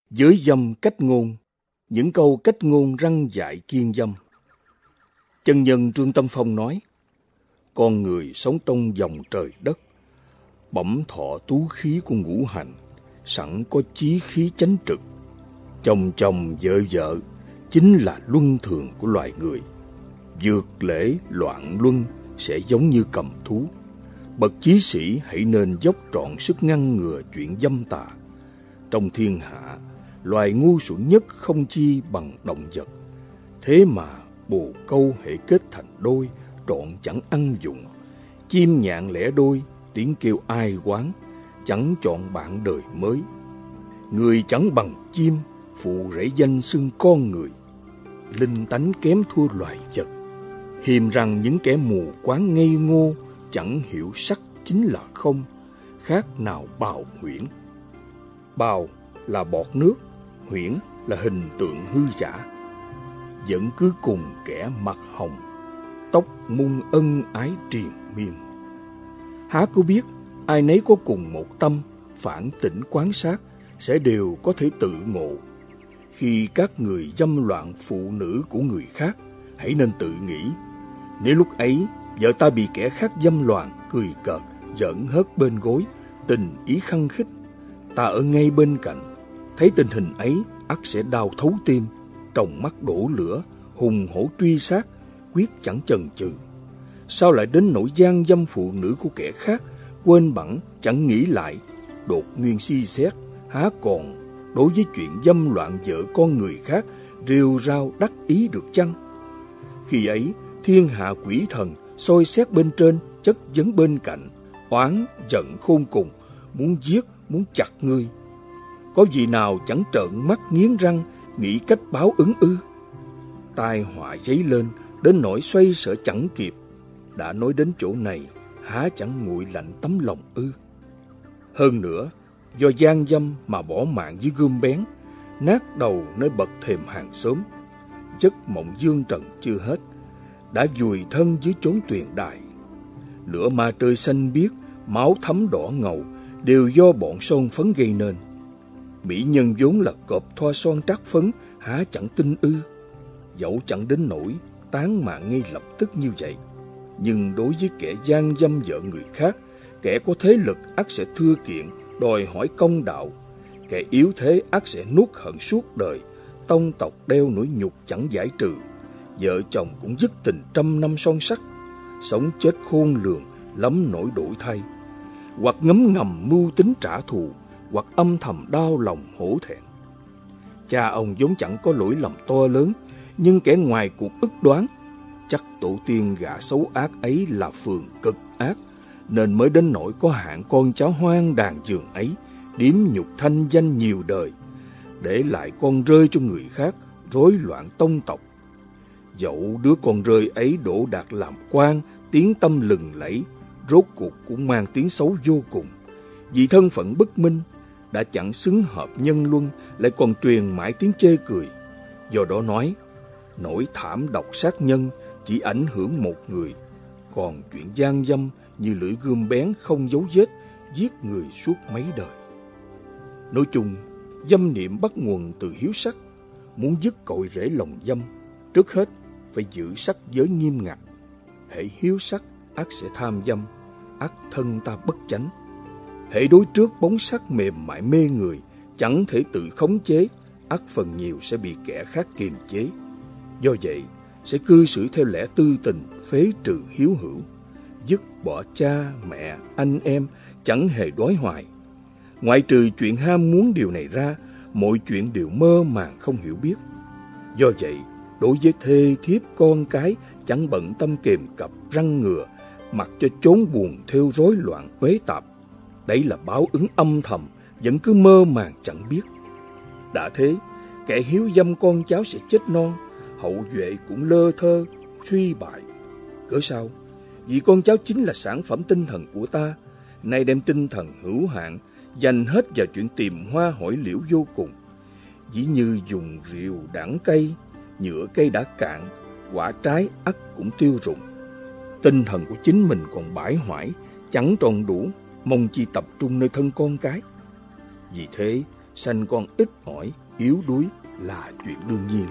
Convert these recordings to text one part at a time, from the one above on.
Giới dâm cách ngôn, những câu cách ngôn răn dạy kiêng dâm. Chân nhân Trương Tâm Phong nói, con người sống trong dòng trời đất, bẩm thọ tú khí của ngũ hành, sẵn có chí khí chánh trực. Chồng chồng vợ vợ chính là luân thường của loài người. Vượt lễ loạn luân sẽ giống như cầm thú. Bậc chí sĩ hãy nên dốc trọn sức ngăn ngừa chuyện dâm tà. Trong thiên hạ, loài ngu xuẩn nhất không chi bằng động vật. Thế mà bồ câu hễ kết thành đôi, trọn chẳng ăn dụng. Chim nhạn lẻ đôi, tiếng kêu ai oán, chẳng chọn bạn đời mới. Người chẳng bằng chim, phụ rễ danh xưng con người. Linh tánh kém thua loài vật. Hiềm rằng những kẻ mù quáng ngây ngô, chẳng hiểu sắc chính là không, khác nào bào huyễn. Bào là bọt nước, huyễn là hình tượng hư giả. Vẫn cứ cùng kẻ mặt hồng, tóc mung ân ái triền miên. Há có biết ai nấy có cùng một tâm, phản tỉnh quán sát, sẽ đều có thể tự ngộ. Khi các người dâm loạn phụ nữ của người khác, hãy nên tự nghĩ, nếu lúc ấy vợ ta bị kẻ khác dâm loạn, cười cợt, giỡn hớt bên gối, tình ý khăng khít, ta ở ngay bên cạnh, thấy tình hình ấy, ắt sẽ đau thấu tim, trong mắt đổ lửa, hùng hổ truy sát, quyết chẳng chần chừ. Sao lại đến nỗi gian dâm phụ nữ của kẻ khác, quên bẵng chẳng nghĩ lại, đột nguyên suy xét, há còn đối với chuyện dâm loạn vợ con người khác rêu rao đắc ý được chăng? Khi ấy, thiên hạ quỷ thần soi xét bên trên, chất vấn bên cạnh, oán giận khôn cùng, muốn giết, muốn chặt ngươi. Có vị nào chẳng trợn mắt nghiến răng, nghĩ cách báo ứng ư? Tai họa dấy lên, đến nỗi xoay sở chẳng kịp. Đã nói đến chỗ này, há chẳng nguội lạnh tấm lòng ư? Hơn nữa, do gian dâm mà bỏ mạng dưới gươm bén, nát đầu nơi bậc thềm hàng xóm. Giấc mộng dương trần chưa hết, đã vùi thân dưới chốn tuyền đài. Lửa ma trời xanh biếc, máu thấm đỏ ngầu, đều do bọn son phấn gây nên. Mỹ nhân vốn là cọp thoa son trát phấn, há chẳng tin ư? Dẫu chẳng đến nỗi tán mạng ngay lập tức như vậy, nhưng đối với kẻ gian dâm vợ người khác, kẻ có thế lực ắt sẽ thưa kiện, đòi hỏi công đạo. Kẻ yếu thế ắt sẽ nuốt hận suốt đời, tông tộc đeo nỗi nhục chẳng giải trừ. Vợ chồng cũng dứt tình trăm năm son sắt, sống chết khôn lường, lắm nỗi đổi thay. Hoặc ngấm ngầm mưu tính trả thù, hoặc âm thầm đau lòng hổ thẹn. Cha ông vốn chẳng có lỗi lầm to lớn, nhưng kẻ ngoài cuộc ức đoán, chắc tổ tiên gã xấu ác ấy là phường cực ác, nên mới đến nỗi có hạng con cháu hoang đàn giường ấy, điếm nhục thanh danh nhiều đời, để lại con rơi cho người khác, rối loạn tông tộc. Dẫu đứa con rơi ấy đỗ đạt làm quan, tiếng tăm lừng lẫy, rốt cuộc cũng mang tiếng xấu vô cùng. Vì thân phận bất minh, đã chẳng xứng hợp nhân luân, lại còn truyền mãi tiếng chê cười. Do đó nói, nỗi thảm độc sát nhân chỉ ảnh hưởng một người, còn chuyện gian dâm như lưỡi gươm bén không dấu vết, giết người suốt mấy đời. Nói chung, dâm niệm bắt nguồn từ hiếu sắc. Muốn dứt cội rễ lòng dâm, trước hết phải giữ sắc giới nghiêm ngặt. Hễ hiếu sắc, ắt sẽ tham dâm, ắt thân ta bất chánh. Hễ đối trước bóng sắc mềm mại mê người, chẳng thể tự khống chế, ắt phần nhiều sẽ bị kẻ khác kiềm chế. Do vậy, sẽ cư xử theo lẽ tư tình, phế trừ hiếu hữu, dứt bỏ cha, mẹ, anh em, chẳng hề đói hoài. Ngoại trừ chuyện ham muốn điều này ra, mọi chuyện đều mơ màng không hiểu biết. Do vậy, đối với thê thiếp con cái, chẳng bận tâm kềm cặp răng ngừa, mặc cho chốn buồn theo rối loạn uế tạp. Đấy là báo ứng âm thầm, vẫn cứ mơ màng chẳng biết. Đã thế, kẻ hiếu dâm con cháu sẽ chết non, hậu duệ cũng lơ thơ, suy bại. Cớ sao? Vì con cháu chính là sản phẩm tinh thần của ta, nay đem tinh thần hữu hạn dành hết vào chuyện tìm hoa hỏi liễu vô cùng. Dĩ như dùng rượu đãng cây, nhựa cây đã cạn, quả trái ắt cũng tiêu rụng. Tinh thần của chính mình còn bãi hoại, chẳng tròn đủ, mong chi tập trung nơi thân con cái. Vì thế, sanh con ít ỏi, yếu đuối là chuyện đương nhiên.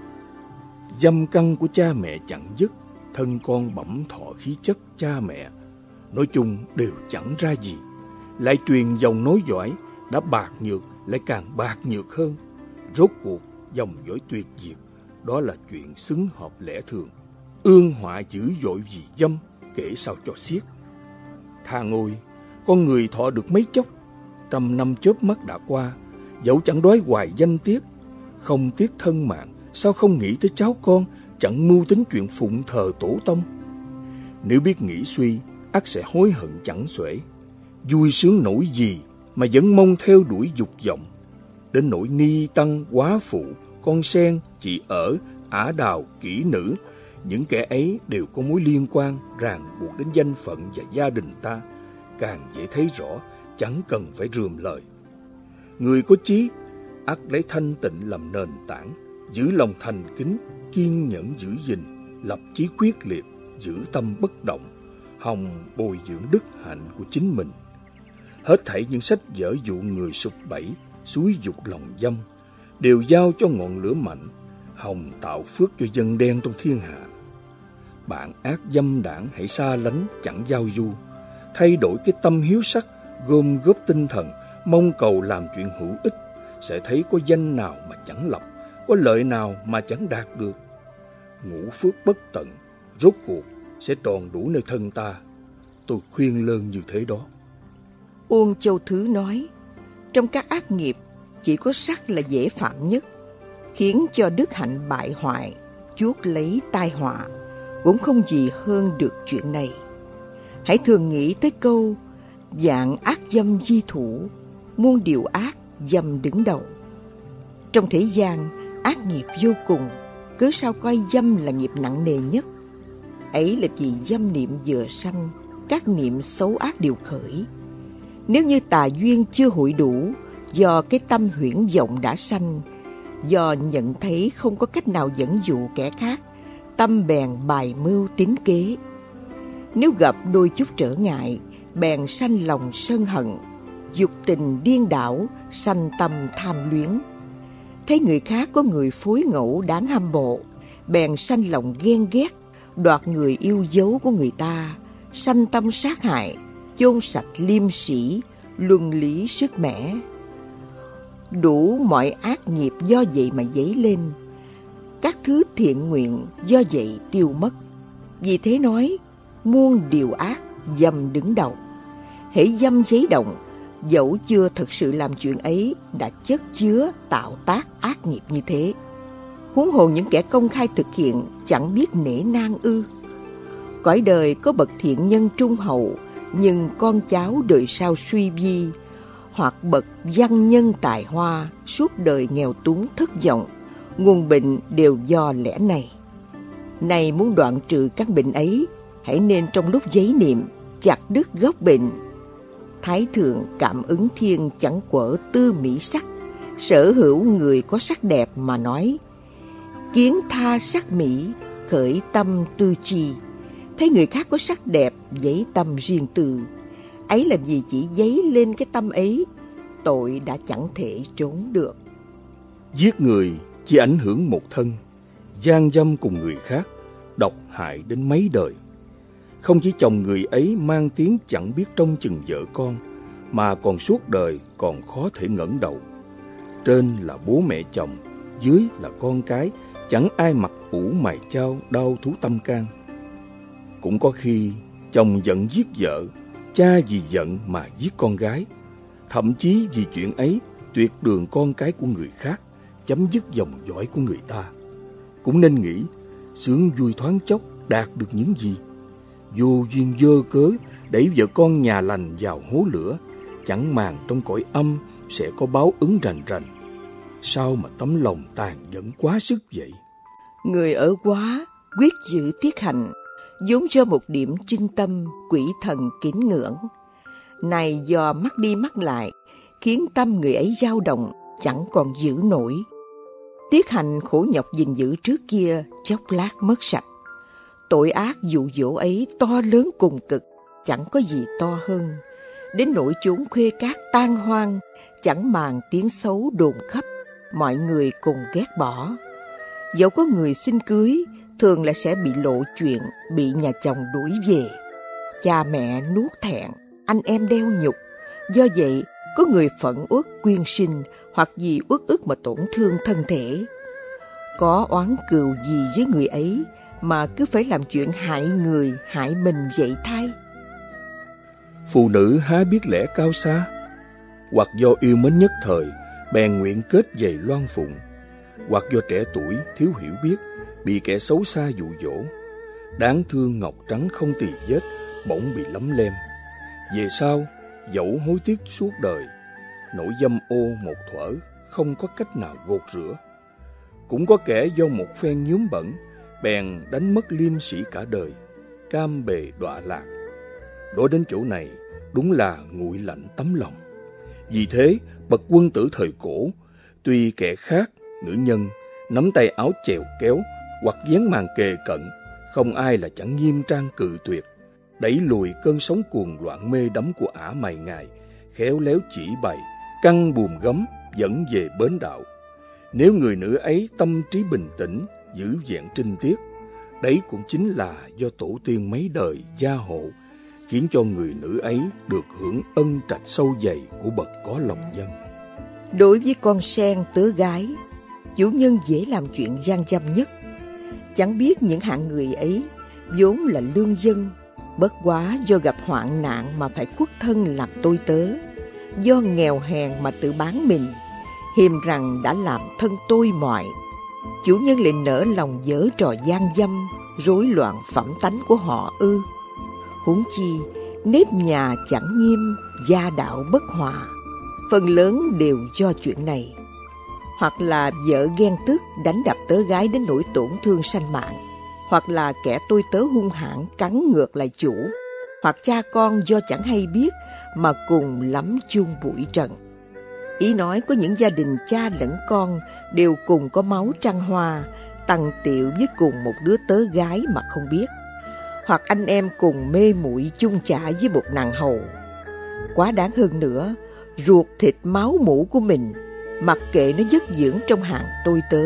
Dâm căn của cha mẹ chẳng dứt, thân con bẩm thọ khí chất cha mẹ, nói chung đều chẳng ra gì. Lại truyền dòng nối dõi, đã bạc nhược lại càng bạc nhược hơn. Rốt cuộc dòng dõi tuyệt diệt, đó là chuyện xứng hợp lẽ thường. Ương họa dữ dội vì dâm, kể sao cho xiết. Thà ôi, con người thọ được mấy chốc, 100 năm chớp mắt đã qua, dẫu chẳng đói hoài danh tiếc. Không tiếc thân mạng, sao không nghĩ tới cháu con, chẳng mưu tính chuyện phụng thờ tổ tông. Nếu biết nghĩ suy, ắt sẽ hối hận chẳng xuể. Vui sướng nổi gì mà vẫn mong theo đuổi dục vọng. Đến nỗi ni tăng, quá phụ, con sen, chị ở, ả đào, kỹ nữ, những kẻ ấy đều có mối liên quan ràng buộc đến danh phận và gia đình ta, càng dễ thấy rõ, chẳng cần phải rườm lời. Người có chí, ắt lấy thanh tịnh làm nền tảng, giữ lòng thành kính, kiên nhẫn giữ gìn, lập chí quyết liệt, giữ tâm bất động, hòng bồi dưỡng đức hạnh của chính mình. Hết thảy những sách vở dụ người sụp bẫy, xúi dục lòng dâm, đều giao cho ngọn lửa mạnh, hòng tạo phước cho dân đen trong thiên hạ. Bạn ác dâm đảng hãy xa lánh, chẳng giao du, thay đổi cái tâm hiếu sắc, gom góp tinh thần, mong cầu làm chuyện hữu ích, sẽ thấy có danh nào mà chẳng lập, có lợi nào mà chẳng đạt được. Ngũ phước bất tận, rốt cuộc sẽ tròn đủ nơi thân ta. Tôi khuyên lơn như thế đó. Uông Châu Thứ nói, trong các ác nghiệp, chỉ có sắc là dễ phạm nhất, khiến cho đức hạnh bại hoại, chuốc lấy tai họa, cũng không gì hơn được chuyện này. Hãy thường nghĩ tới câu, vạn ác dâm di thủ, muôn điều ác dâm đứng đầu. Trong thế gian, ác nghiệp vô cùng, cớ sao coi dâm là nghiệp nặng nề nhất. Ấy là vì dâm niệm vừa sanh, các niệm xấu ác đều khởi. Nếu như tà duyên chưa hội đủ, do cái tâm huyễn vọng đã sanh, do nhận thấy không có cách nào dẫn dụ kẻ khác, tâm bèn bài mưu tính kế. Nếu gặp đôi chút trở ngại, bèn sanh lòng sân hận, dục tình điên đảo, sanh tâm tham luyến. Thấy người khác có người phối ngẫu đáng hâm mộ, bèn sanh lòng ghen ghét, đoạt người yêu dấu của người ta, sanh tâm sát hại, chôn sạch liêm sĩ, luân lý sức mẻ. Đủ mọi ác nghiệp do vậy mà dấy lên, các thứ thiện nguyện do vậy tiêu mất. Vì thế nói, muôn điều ác dâm đứng đầu. Hễ dâm giấy động, dẫu chưa thực sự làm chuyện ấy, đã chất chứa tạo tác ác nghiệp như thế. Huống hồ những kẻ công khai thực hiện, chẳng biết nể nang ư? Cõi đời có bậc thiện nhân trung hậu, nhưng con cháu đời sau suy vi, hoặc bậc văn nhân tài hoa, suốt đời nghèo túng thất vọng. Nguồn bệnh đều do lẽ này. Này muốn đoạn trừ căn bệnh ấy, hãy nên trong lúc giấy niệm chặt đứt gốc bệnh. Thái thượng cảm ứng thiên chẳng quở tư mỹ sắc, sở hữu người có sắc đẹp mà nói. Kiến tha sắc mỹ, khởi tâm tư chi. Thấy người khác có sắc đẹp, dấy tâm riêng tư. Ấy là vì chỉ dấy lên cái tâm ấy, tội đã chẳng thể trốn được. Giết người chỉ ảnh hưởng một thân, gian dâm cùng người khác, độc hại đến mấy đời. Không chỉ chồng người ấy mang tiếng chẳng biết trông chừng vợ con, mà còn suốt đời còn khó thể ngẩng đầu. Trên là bố mẹ chồng, dưới là con cái, chẳng ai mặc ủ mày chao đau thú tâm can. Cũng có khi chồng giận giết vợ, cha vì giận mà giết con gái, thậm chí vì chuyện ấy tuyệt đường con cái của người khác, chấm dứt dòng dõi của người ta. Cũng nên nghĩ, sướng vui thoáng chốc đạt được những gì? Vô duyên vô cớ đẩy vợ con nhà lành vào hố lửa, chẳng màng trong cõi âm sẽ có báo ứng rành rành. Sao mà tấm lòng tàn nhẫn quá sức vậy? Người ở quá, quyết giữ tiết hạnh, vốn cho một điểm trinh tâm, quỷ thần kính ngưỡng. Này do mắt đi mắt lại, khiến tâm người ấy dao động, chẳng còn giữ nổi. Tiết hạnh khổ nhọc gìn giữ trước kia, chốc lát mất sạch. Tội ác dụ dỗ ấy to lớn cùng cực, chẳng có gì to hơn. Đến nỗi chốn khuê cát tan hoang, chẳng màng tiếng xấu đồn khắp, mọi người cùng ghét bỏ. Dẫu có người xin cưới, thường là sẽ bị lộ chuyện, bị nhà chồng đuổi về. Cha mẹ nuốt thẹn, anh em đeo nhục. Do vậy, có người phẫn uất quyên sinh, hoặc vì uất ức mà tổn thương thân thể. Có oán cừu gì với người ấy mà cứ phải làm chuyện hại người, hại mình vậy thay? Phụ nữ há biết lẽ cao xa, hoặc do yêu mến nhất thời bèn nguyện kết giày loan phụng, hoặc do trẻ tuổi thiếu hiểu biết bị kẻ xấu xa dụ dỗ. Đáng thương ngọc trắng không tì vết, bỗng bị lấm lem. Về sau dẫu hối tiếc suốt đời, nỗi dâm ô một thuở không có cách nào gột rửa. Cũng có kẻ do một phen nhuốm bẩn bèn đánh mất liêm sĩ cả đời, cam bề đọa lạc. Nói đến chỗ này đúng là nguội lạnh tấm lòng. Vì thế bậc quân tử thời cổ, tuy kẻ khác nữ nhân nắm tay áo chèo kéo hoặc vén màn kề cận, không ai là chẳng nghiêm trang cự tuyệt, đẩy lùi cơn sóng cuồng loạn mê đắm của ả mày ngài, khéo léo chỉ bày, căng buồm gấm dẫn về bến đạo. Nếu người nữ ấy tâm trí bình tĩnh, giữ vẹn trinh tiết, đấy cũng chính là do tổ tiên mấy đời gia hộ, khiến cho người nữ ấy được hưởng ân trạch sâu dày của bậc có lòng dân. Đối với con sen tớ gái, chủ nhân dễ làm chuyện gian dâm nhất. Chẳng biết những hạng người ấy vốn là lương dân, bất quá do gặp hoạn nạn mà phải khuất thân làm tôi tớ, do nghèo hèn mà tự bán mình, hiềm rằng đã làm thân tôi mọi. Chủ nhân lại nỡ lòng giở trò gian dâm, rối loạn phẩm tánh của họ ư? Huống chi nếp nhà chẳng nghiêm, gia đạo bất hòa, phần lớn đều do chuyện này. Hoặc là vợ ghen tức đánh đập tớ gái đến nỗi tổn thương sanh mạng, hoặc là kẻ tôi tớ hung hãn cắn ngược lại chủ, hoặc cha con do chẳng hay biết mà cùng lắm chung bụi trần. Ý nói có những gia đình cha lẫn con đều cùng có máu trăng hoa, tằng tiệu với cùng một đứa tớ gái mà không biết, hoặc anh em cùng mê muội chung chạ với một nàng hầu. Quá đáng hơn nữa, ruột thịt máu mủ của mình mặc kệ nó dứt dưỡng trong hàng tôi tớ.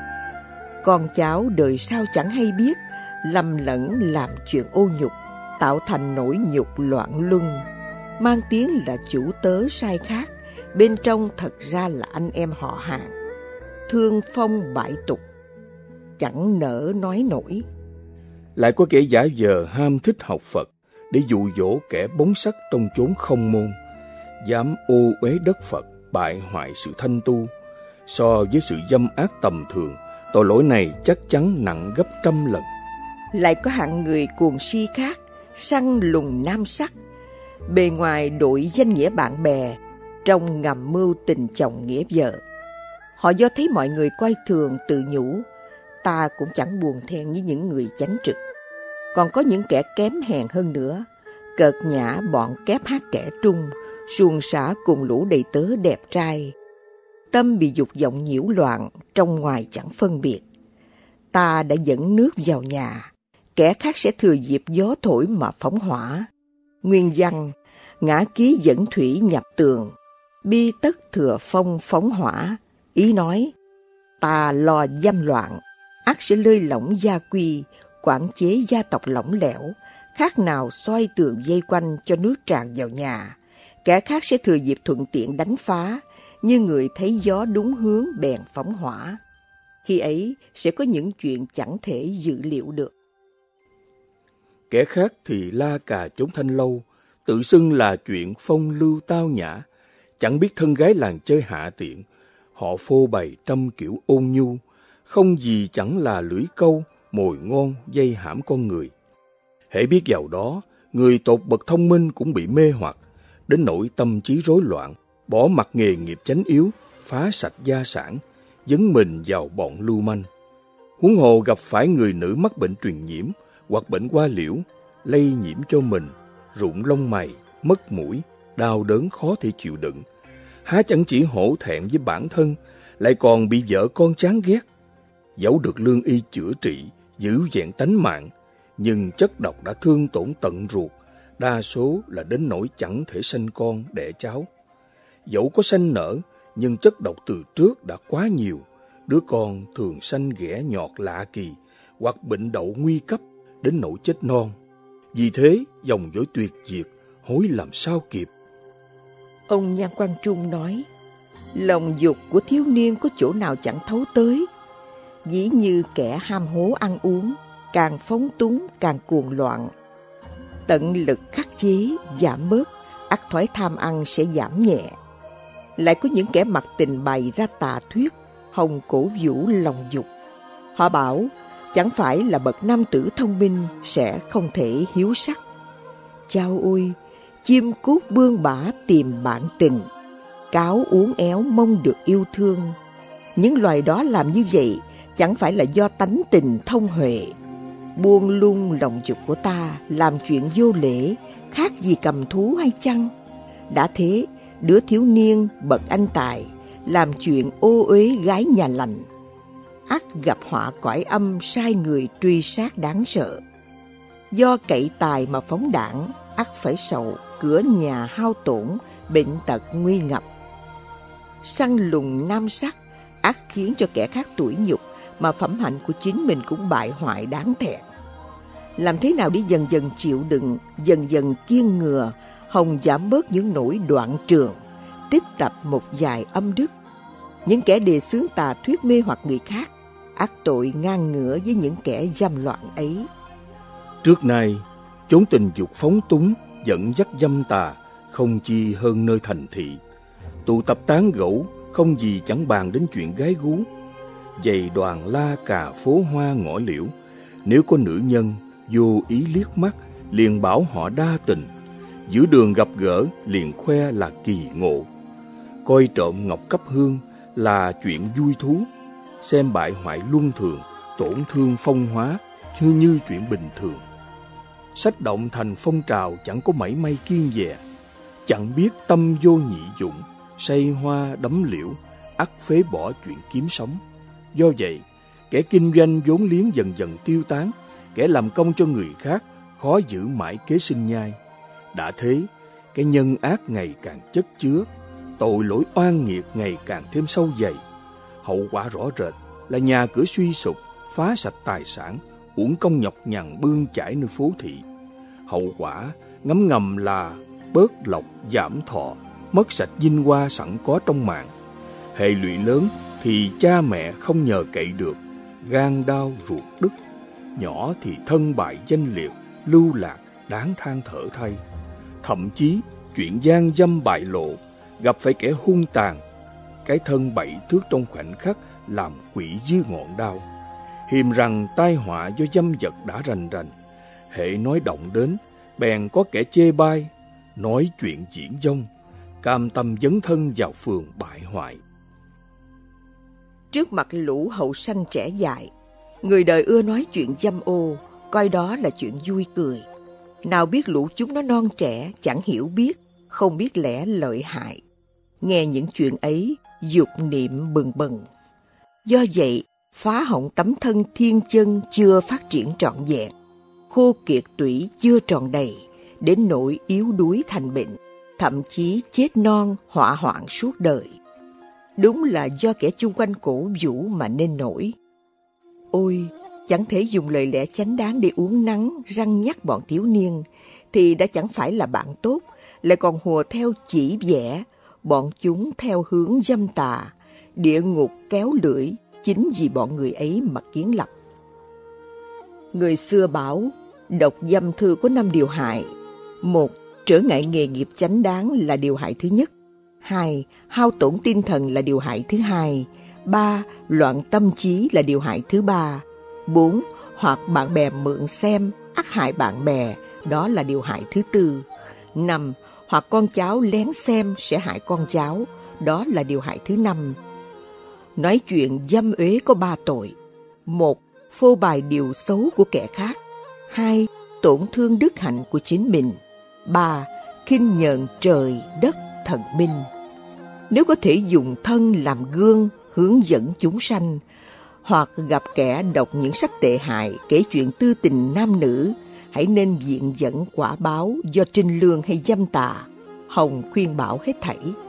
Con cháu đời sau chẳng hay biết, lầm lẫn làm chuyện ô nhục, tạo thành nỗi nhục loạn luân, mang tiếng là chủ tớ sai khác, bên trong thật ra là anh em họ hàng. Thương phong bại tục, chẳng nỡ nói nổi. Lại có kẻ giả vờ ham thích học Phật để dụ dỗ kẻ bóng sắc trong chốn không môn, dám ô uế đất Phật, bại hoại sự thanh tu. So với sự dâm ác tầm thường, tội lỗi này chắc chắn nặng gấp trăm lần. Lại có hạng người cuồng si khác, săn lùng nam sắc, bề ngoài đội danh nghĩa bạn bè, trong ngầm mưu tình chồng nghĩa vợ. Họ do thấy mọi người coi thường tự nhủ, ta cũng chẳng buồn thẹn với những người chánh trực. Còn có những kẻ kém hèn hơn nữa, cợt nhã bọn kép hát trẻ trung, suồng sã cùng lũ đầy tớ đẹp trai. Tâm bị dục vọng nhiễu loạn, trong ngoài chẳng phân biệt. Ta đã dẫn nước vào nhà, kẻ khác sẽ thừa dịp gió thổi mà phóng hỏa. Nguyên văn, ngã ký dẫn thủy nhập tường, bi tất thừa phong phóng hỏa. Ý nói, ta lo dâm loạn, ắt sẽ lơi lỏng gia quy, quản chế gia tộc lỏng lẻo, khác nào xoay tường dây quanh cho nước tràn vào nhà. Kẻ khác sẽ thừa dịp thuận tiện đánh phá, như người thấy gió đúng hướng bèn phóng hỏa. Khi ấy sẽ có những chuyện chẳng thể dự liệu được. Kẻ khác thì la cà trốn thanh lâu, tự xưng là chuyện phong lưu tao nhã, chẳng biết thân gái làng chơi hạ tiện. Họ phô bày trăm kiểu ôn nhu, không gì chẳng là lưỡi câu, mồi ngon, dây hãm con người. Hễ biết vào đó, người tột bậc thông minh cũng bị mê hoặc, đến nỗi tâm trí rối loạn, bỏ mặc nghề nghiệp chánh yếu, phá sạch gia sản, dấn mình vào bọn lưu manh. Huống hồ gặp phải người nữ mắc bệnh truyền nhiễm hoặc bệnh hoa liễu, lây nhiễm cho mình, rụng lông mày, mất mũi, đau đớn khó thể chịu đựng. Há chẳng chỉ hổ thẹn với bản thân, lại còn bị vợ con chán ghét. Dẫu được lương y chữa trị, giữ vẹn tánh mạng, nhưng chất độc đã thương tổn tận ruột, đa số là đến nỗi chẳng thể sanh con đẻ cháu. dẫu có sanh nở, nhưng chất độc từ trước đã quá nhiều. Đứa con thường sanh ghẻ nhọt lạ kỳ, hoặc bệnh đậu nguy cấp, đến nỗi chết non. Vì thế, dòng dõi tuyệt diệt, hối làm sao kịp. Ông Nhan Quang Trung nói, lòng dục của thiếu niên có chỗ nào chẳng thấu tới. Ví như kẻ ham hố ăn uống, càng phóng túng càng cuồng loạn. Tận lực khắc chế, giảm bớt, ắt thói tham ăn sẽ giảm nhẹ. Lại có những kẻ mặc tình bày ra tà thuyết, hòng cổ vũ lòng dục. Họ bảo, chẳng phải là bậc nam tử thông minh sẽ không thể hiếu sắc. Chao ôi, chim cút bươn bả tìm bạn tình, cáo uốn éo mong được yêu thương. Những loài đó làm như vậy chẳng phải là do tánh tình thông huệ. Buông lung lòng dục của ta, làm chuyện vô lễ, khác gì cầm thú hay chăng? Đã thế, đứa thiếu niên bậc anh tài, làm chuyện ô uế gái nhà lành, ắt gặp họa cõi âm, sai người truy sát đáng sợ. Do cậy tài mà phóng đảng, ắt phải sầu cửa nhà hao tổn, bệnh tật nguy ngập. Săn lùng nam sắc, ắt khiến cho kẻ khác tủi nhục, mà phẩm hạnh của chính mình cũng bại hoại đáng thẹn. Làm thế nào để dần dần chịu đựng, dần dần kiêng ngừa, hòng giảm bớt những nỗi đoạn trường, tích tập một vài âm đức. Những kẻ đề xướng tà thuyết mê hoặc người khác, ác tội ngang ngửa với những kẻ dâm loạn ấy. Trước nay, chốn tình dục phóng túng, dẫn dắt dâm tà, không chi hơn nơi thành thị. Tụ tập tán gẫu, không gì chẳng bàn đến chuyện gái gú. Dày đoàn la cà phố hoa ngõ liễu, nếu có nữ nhân vô ý liếc mắt, liền bảo họ đa tình. Giữa đường gặp gỡ, liền khoe là kỳ ngộ. Coi trộm ngọc cấp hương là chuyện vui thú. Xem bại hoại luân thường, tổn thương phong hóa, như chuyện bình thường. Sách động thành phong trào chẳng có mảy may kiêng dè. Chẳng biết tâm vô nhị dụng, say hoa đắm liễu, ắt phế bỏ chuyện kiếm sống. Do vậy, kẻ kinh doanh vốn liếng dần dần tiêu tán, kẻ làm công cho người khác khó giữ mãi kế sinh nhai. Đã thế, cái nhân ác ngày càng chất chứa, tội lỗi oan nghiệt ngày càng thêm sâu dày. Hậu quả rõ rệt là nhà cửa suy sụp, phá sạch tài sản, uổng công nhọc nhằn bươn chải nơi phố thị. Hậu quả ngấm ngầm là bớt lộc giảm thọ, mất sạch vinh hoa sẵn có trong mạng. Hệ lụy lớn thì cha mẹ không nhờ cậy được, gan đau ruột đứt. Nhỏ thì thân bại danh liệt, lưu lạc đáng than thở thay. Thậm chí chuyện gian dâm bại lộ, gặp phải kẻ hung tàn, cái thân 7 thước trong khoảnh khắc làm quỷ dưới ngọn đao. Hiềm rằng tai họa do dâm vật đã rành rành, hễ nói động đến, bèn có kẻ chê bai, nói chuyện diễn dông, cam tâm dấn thân vào phường bại hoại. Trước mặt lũ hậu sanh trẻ dại, người đời ưa nói chuyện dâm ô, coi đó là chuyện vui cười. Nào biết lũ chúng nó non trẻ, chẳng hiểu biết, không biết lẽ lợi hại. Nghe những chuyện ấy, dục niệm bừng bừng. Do vậy, phá hỏng tấm thân thiên chân chưa phát triển trọn vẹn, khô kiệt tủy chưa tròn đầy, đến nỗi yếu đuối thành bệnh, thậm chí chết non họa hoạn suốt đời. Đúng là do kẻ chung quanh cổ vũ mà nên nổi. Ôi, chẳng thể dùng lời lẽ chánh đáng để uốn nắn, răn nhắc bọn thiếu niên, thì đã chẳng phải là bạn tốt, lại còn hùa theo chỉ vẽ, bọn chúng theo hướng dâm tà, địa ngục kéo lưỡi, chính vì bọn người ấy mà kiến lập. Người xưa bảo, đọc dâm thư có 5 điều hại. 1. Trở ngại nghề nghiệp chánh đáng là điều hại thứ nhất. 2. Hao tổn tinh thần là điều hại thứ hai. 3. Loạn tâm trí là điều hại thứ ba. 4. Hoặc bạn bè mượn xem, ắt hại bạn bè, đó là điều hại thứ tư. 5. Hoặc con cháu lén xem sẽ hại con cháu, đó là điều hại thứ 5. Nói chuyện dâm uế có 3 tội. 1. Phô bày điều xấu của kẻ khác. 2. Tổn thương đức hạnh của chính mình. 3. Khinh nhờn trời, đất, thần minh. Nếu có thể dùng thân làm gương, hướng dẫn chúng sanh, hoặc gặp kẻ đọc những sách tệ hại, kể chuyện tư tình nam nữ, hãy nên viện dẫn quả báo do trinh lương hay dâm tà, hòng khuyên bảo hết thảy.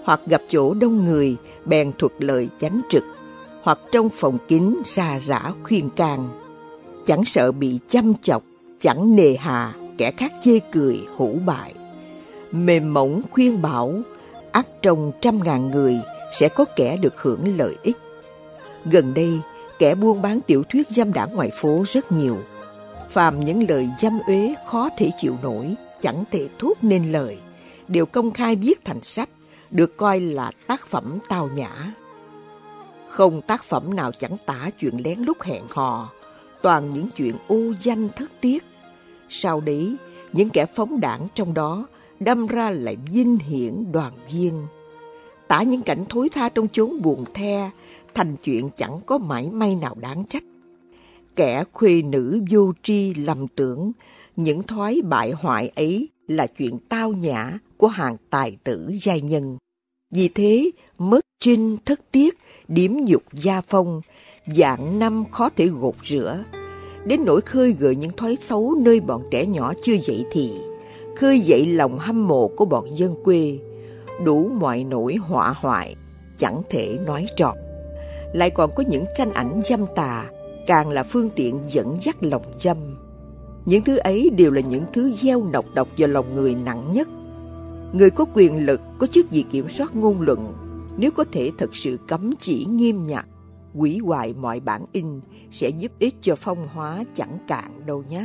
hoặc gặp chỗ đông người bèn thuật lời chánh trực, hoặc trong phòng kín rà rã khuyên can. Chẳng sợ bị chăm chọc, chẳng nề hà kẻ khác chê cười hủ bại. Mềm mỏng khuyên bảo, ắt trong 100.000 người sẽ có kẻ được hưởng lợi ích. Gần đây, kẻ buôn bán tiểu thuyết dâm đảng ngoài phố rất nhiều. Phàm những lời dâm uế khó thể chịu nổi, chẳng thể thốt nên lời, đều công khai viết thành sách, được coi là tác phẩm tao nhã. Không tác phẩm nào chẳng tả chuyện lén lút hẹn hò, toàn những chuyện ô danh thất tiếc. Sau đấy, những kẻ phóng đảng trong đó đâm ra lại vinh hiển đoàn viên. Tả những cảnh thối tha trong chốn buồn the, thành chuyện chẳng có mảy may nào đáng trách. Kẻ khuê nữ vô tri lầm tưởng những thói bại hoại ấy là chuyện tao nhã của hàng tài tử giai nhân. Vì thế, mất trinh thất tiếc, điếm nhục gia phong, vạn năm khó thể gột rửa. Đến nỗi khơi gợi những thói xấu nơi bọn trẻ nhỏ chưa dậy thì, khơi dậy lòng hâm mộ của bọn dân quê, đủ mọi nỗi họa hoại, chẳng thể nói trọn. Lại còn có những tranh ảnh dâm tà, càng là phương tiện dẫn dắt lòng dâm. Những thứ ấy đều là những thứ gieo nọc độc vào lòng người nặng nhất. Người có quyền lực, có chức gì kiểm soát ngôn luận, nếu có thể thật sự cấm chỉ nghiêm ngặt, hủy hoại mọi bản in, sẽ giúp ích cho phong hóa chẳng cạn đâu nhé.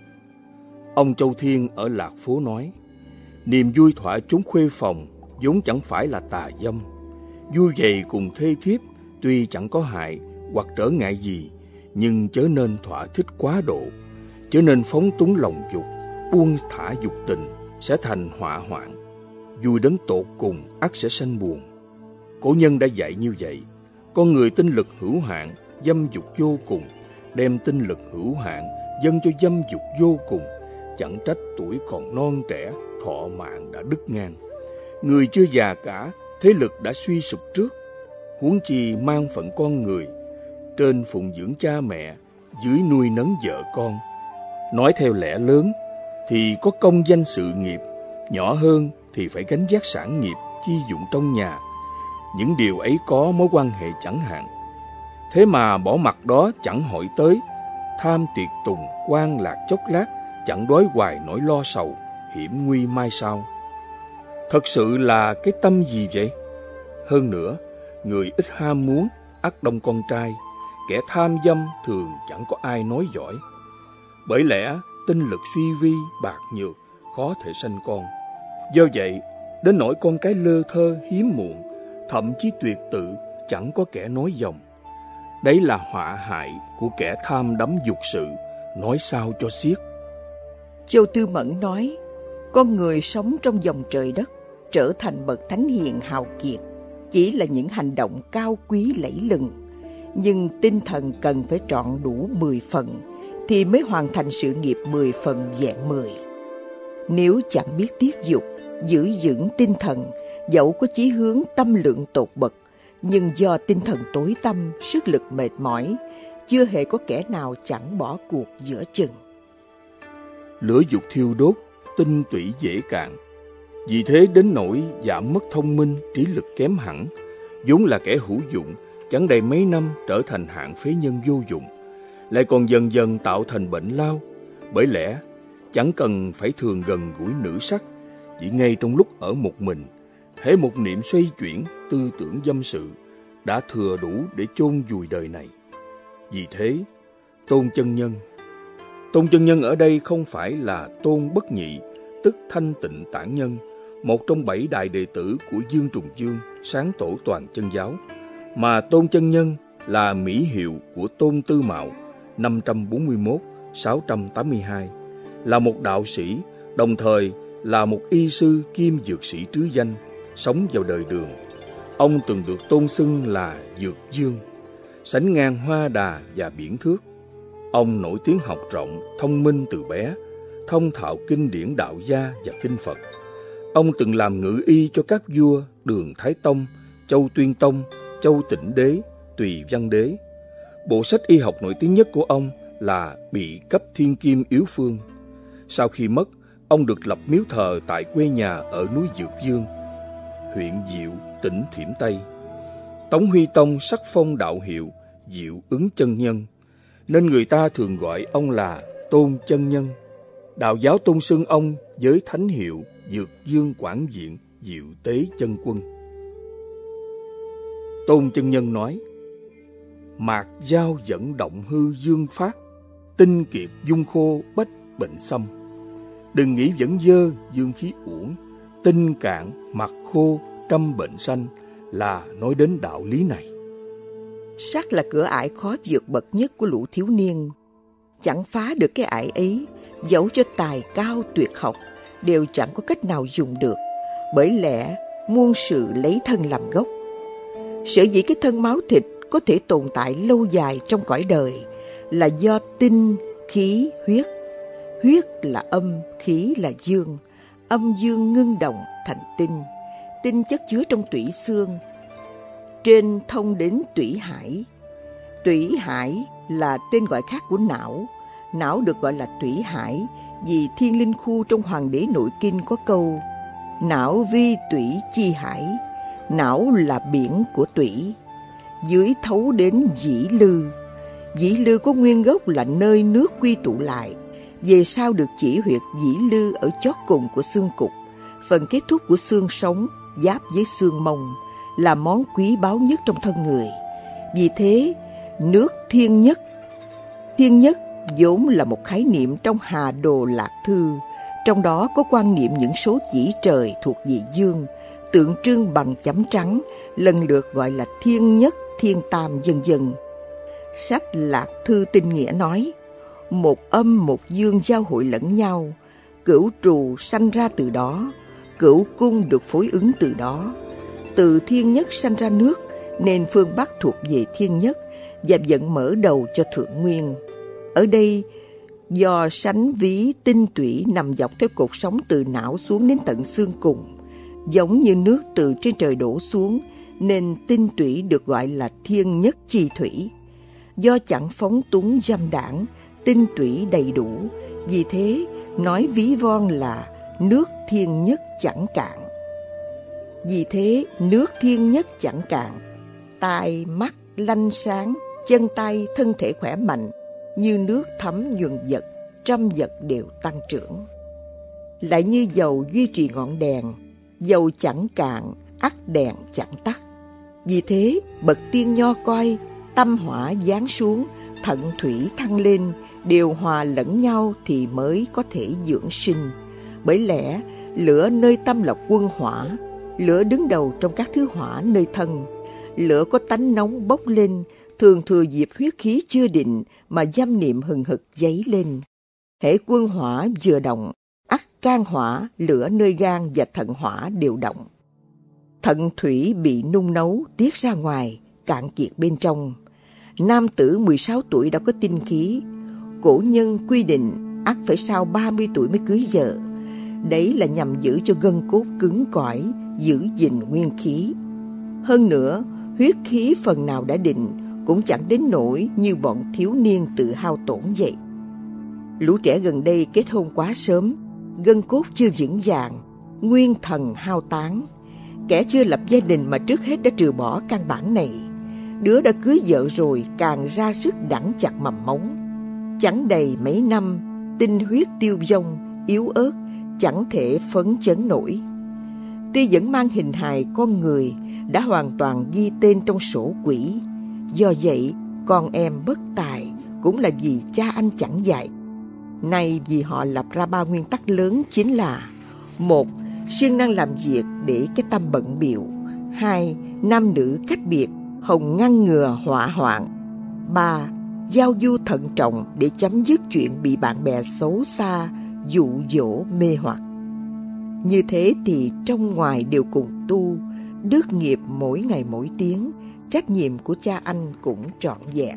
Ông Châu Thiên ở Lạc Phố nói, niềm vui thỏa chúng khuê phòng vốn chẳng phải là tà dâm. Vui vầy cùng thê thiếp tuy chẳng có hại hoặc trở ngại gì, nhưng chớ nên thỏa thích quá độ, chớ nên phóng túng lòng dục, buông thả dục tình sẽ thành họa hoạn. Vui đến tột cùng ắt sẽ sanh buồn. Cổ nhân đã dạy như vậy. Con người tinh lực hữu hạn, dâm dục vô cùng, đem tinh lực hữu hạn dâng cho dâm dục vô cùng. Chẳng trách tuổi còn non trẻ, thọ mạng đã đứt ngang. Người chưa già cả, thế lực đã suy sụp trước. Huống chi mang phận con người, trên phụng dưỡng cha mẹ, dưới nuôi nấng vợ con. Nói theo lẽ lớn thì có công danh sự nghiệp, nhỏ hơn thì phải gánh vác sản nghiệp, chi dụng trong nhà. Những điều ấy có mối quan hệ chẳng hạn. Thế mà bỏ mặc đó chẳng hỏi tới, tham tiệc tùng, quan lạc chốc lát, chẳng đói hoài nỗi lo sầu, hiểm nguy mai sau. Thật sự là cái tâm gì vậy? Hơn nữa, người ít ham muốn, ắt đông con trai, kẻ tham dâm thường chẳng có ai nói giỏi. Bởi lẽ tinh lực suy vi, bạc nhược, khó thể sanh con. Do vậy, đến nỗi con cái lơ thơ hiếm muộn, thậm chí tuyệt tự, chẳng có kẻ nói dòng. Đấy là họa hại của kẻ tham đắm dục sự, nói sao cho xiết. Châu Tư Mẫn nói, con người sống trong dòng trời đất, trở thành bậc thánh hiền hào kiệt, chỉ là những hành động cao quý lẫy lừng. Nhưng tinh thần cần phải trọn đủ 10 phần, thì mới hoàn thành sự nghiệp 10 phần vẹn 10. Nếu chẳng biết tiết dục, giữ vững tinh thần, dẫu có chí hướng tâm lượng tột bậc, nhưng do tinh thần tối tăm, sức lực mệt mỏi, chưa hề có kẻ nào chẳng bỏ cuộc giữa chừng. Lửa dục thiêu đốt, tinh tủy dễ cạn. Vì thế đến nỗi giảm mất thông minh, trí lực kém hẳn. Vốn là kẻ hữu dụng, chẳng đầy mấy năm trở thành hạng phế nhân vô dụng, lại còn dần dần tạo thành bệnh lao. Bởi lẽ chẳng cần phải thường gần gũi nữ sắc, chỉ ngay trong lúc ở một mình, hễ một niệm xoay chuyển tư tưởng dâm sự đã thừa đủ để chôn vùi đời này. Vì thế, Tôn chân nhân ở đây không phải là Tôn Bất Nhị, tức Thanh Tịnh Tản Nhân, một trong 7 đại đệ tử của Dương Trùng Dương, sáng tổ toàn chân giáo, mà Tôn chân nhân là mỹ hiệu của Tôn Tư Mạo 541-682, là một đạo sĩ, đồng thời là một y sư kiêm dược sĩ trứ danh, sống vào đời Đường. Ông từng được tôn xưng là Dược Dương, sánh ngang Hoa Đà và Biển Thước. Ông nổi tiếng học rộng, thông minh từ bé, thông thạo kinh điển đạo gia và kinh Phật. Ông từng làm ngự y cho các vua Đường Thái Tông, Châu Tuyên Tông, Châu Tĩnh Đế, Tùy Văn Đế. Bộ sách y học nổi tiếng nhất của ông là Bị Cấp Thiên Kim Yếu Phương. Sau khi mất, ông được lập miếu thờ tại quê nhà ở núi Dược Dương. huyện Diệu, tỉnh Thiểm Tây. Tống Huy Tông sắc phong đạo hiệu Diệu Ứng Chân Nhân, nên người ta thường gọi ông là Tôn Chân Nhân. Đạo giáo tôn xưng ông với thánh hiệu Dược Dương Quảng Diện Diệu Tế Chân Quân. Tôn Chân Nhân nói: mạc giao dẫn động hư dương phát, tinh kiệt dung khô bách bệnh xâm. Đừng nghĩ vẫn dơ dương khí uổng, tinh cạn mặt khô trăm bệnh sanh, là nói đến đạo lý này. Sắc là cửa ải khó vượt bậc nhất của lũ thiếu niên. Chẳng phá được cái ải ấy, dẫu cho tài cao tuyệt học, đều chẳng có cách nào dùng được. Bởi lẽ muôn sự lấy thân làm gốc. Sở dĩ cái thân máu thịt có thể tồn tại lâu dài trong cõi đời là do tinh, khí, huyết. Huyết là âm, khí là dương. Âm dương ngưng động thành tinh. Tinh chất chứa trong tủy xương, trên thông đến tủy hải. Tủy hải là tên gọi khác của não. Não được gọi là tủy hải vì Thiên Linh Khu trong Hoàng đế Nội Kinh có câu: não vi tủy chi hải. Não là biển của tủy, dưới thấu đến dĩ lư. Dĩ lư có nguyên gốc là nơi nước quy tụ lại, về sau được chỉ huyệt dĩ lư ở chót cùng của xương cụt, phần kết thúc của xương sống giáp với xương mông, là món quý báu nhất trong thân người. Vì thế, nước thiên nhất vốn là một khái niệm trong Hà Đồ Lạc Thư, trong đó có quan niệm những số chỉ trời thuộc về dương, tượng trưng bằng chấm trắng, lần lượt gọi là thiên nhất, thiên tam, vân vân. Sách Lạc Thư Tinh Nghĩa nói: một âm một dương giao hội lẫn nhau, cửu trù sanh ra từ đó, cửu cung được phối ứng từ đó. Từ thiên nhất sanh ra nước, nên phương Bắc thuộc về thiên nhất và dẫn mở đầu cho thượng nguyên. Ở đây, do sánh ví tinh tủy nằm dọc theo cột sống từ não xuống đến tận xương cùng, giống như nước từ trên trời đổ xuống, nên tinh tủy được gọi là thiên nhất chi thủy. Do chẳng phóng túng dâm đảng, tinh tủy đầy đủ, vì thế nói ví von là nước thiên nhất chẳng cạn. Vì thế nước thiên nhất chẳng cạn, tai mắt lanh sáng, chân tay thân thể khỏe mạnh, như nước thấm nhuần vật, trăm vật đều tăng trưởng. Lại như dầu duy trì ngọn đèn, dầu chẳng cạn, ắt đèn chẳng tắt. Vì thế bậc tiên nho coi, tâm hỏa giáng xuống, thận thủy thăng lên, điều hòa lẫn nhau thì mới có thể dưỡng sinh. Bởi lẽ lửa nơi tâm là quân hỏa, lửa đứng đầu trong các thứ hỏa nơi thân. Lửa có tánh nóng bốc lên, thường thừa dịp huyết khí chưa định mà dâm niệm hừng hực dấy lên. Hễ quân hỏa vừa động, ắt can hỏa, lửa nơi gan và thận hỏa đều động. Thận thủy bị nung nấu tiết ra ngoài, cạn kiệt bên trong. Nam tử 16 tuổi đã có tinh khí. Cổ nhân quy định ắt phải sau 30 tuổi mới cưới vợ. Đấy là nhằm giữ cho gân cốt cứng cỏi, giữ gìn nguyên khí. Hơn nữa, huyết khí phần nào đã định cũng chẳng đến nỗi như bọn thiếu niên tự hao tổn vậy. Lũ trẻ gần đây kết hôn quá sớm, gân cốt chưa vững vàng, nguyên thần hao tán. Kẻ chưa lập gia đình mà trước hết đã trừ bỏ căn bản này. Đứa đã cưới vợ rồi càng ra sức đẵng chặt mầm móng. Chẳng đầy mấy năm, tinh huyết tiêu vong, yếu ớt, chẳng thể phấn chấn nổi. Tuy vẫn mang hình hài con người, đã hoàn toàn ghi tên trong sổ quỷ. Do vậy, con em bất tài cũng là vì cha anh chẳng dạy. Nay vì họ lập ra 3 nguyên tắc lớn, chính là: 1. Siêng năng làm việc để cái tâm bận bịu. 2. Nam nữ cách biệt, hồng ngăn ngừa họa hoạn. 3. Giao du thận trọng để chấm dứt chuyện bị bạn bè xấu xa, dụ dỗ mê hoặc. Như thế thì trong ngoài đều cùng tu, đức nghiệp mỗi ngày mỗi tiếng, trách nhiệm của cha anh cũng trọn vẹn.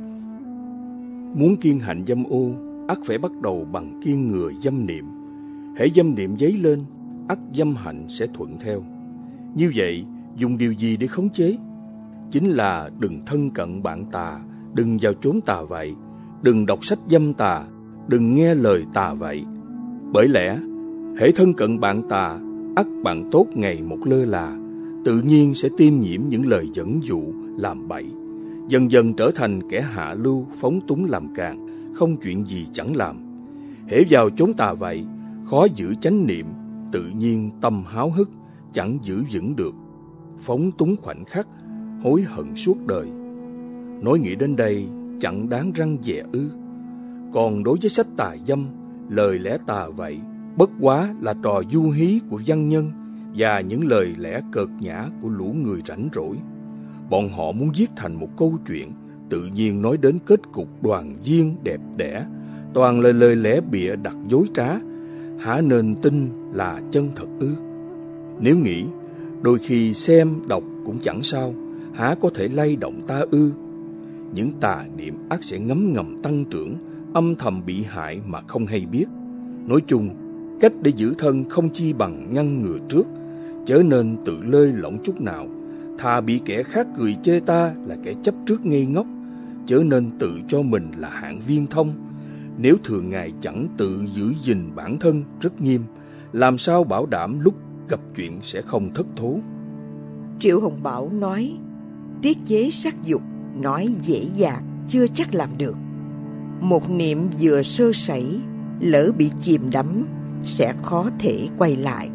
Muốn kiêng hạnh dâm ô, ắt phải bắt đầu bằng kiêng ngừa dâm niệm. Hễ dâm niệm dấy lên, ắt dâm hạnh sẽ thuận theo. Như vậy, dùng điều gì để khống chế? Chính là đừng thân cận bạn tà, đừng vào chốn tà vậy, đừng đọc sách dâm tà, đừng nghe lời tà vậy. Bởi lẽ, hễ thân cận bạn tà, ắt bạn tốt ngày một lơ là, tự nhiên sẽ tiêm nhiễm những lời dẫn dụ, làm bậy, dần dần trở thành kẻ hạ lưu, phóng túng làm càn, không chuyện gì chẳng làm. Hễ vào chốn tà vậy, khó giữ chánh niệm, tự nhiên tâm háo hức, chẳng giữ vững được, phóng túng khoảnh khắc, hối hận suốt đời. Nói nghĩ đến đây, chẳng đáng răn dè ư? Còn đối với sách tà dâm, lời lẽ tà vậy bất quá là trò du hí của văn nhân và những lời lẽ cợt nhã của lũ người rảnh rỗi. Bọn họ muốn viết thành một câu chuyện, tự nhiên nói đến kết cục đoàn viên đẹp đẽ, toàn là lời lẽ bịa đặt dối trá, há nên tin là chân thật ư? Nếu nghĩ, đôi khi xem, đọc cũng chẳng sao, há có thể lay động ta ư? Những tà niệm ắt sẽ ngấm ngầm tăng trưởng, âm thầm bị hại mà không hay biết. Nói chung, cách để giữ thân không chi bằng ngăn ngừa trước, chớ nên tự lơi lỏng chút nào. Thà bị kẻ khác cười chê ta là kẻ chấp trước ngây ngốc, chớ nên tự cho mình là hạng viên thông. Nếu thường ngày chẳng tự giữ gìn bản thân rất nghiêm, làm sao bảo đảm lúc gặp chuyện sẽ không thất thố? Triệu Hồng Bảo nói, tiết chế sắc dục nói dễ dàng, chưa chắc làm được. Một niệm vừa sơ sẩy, lỡ bị chìm đắm, sẽ khó thể quay lại.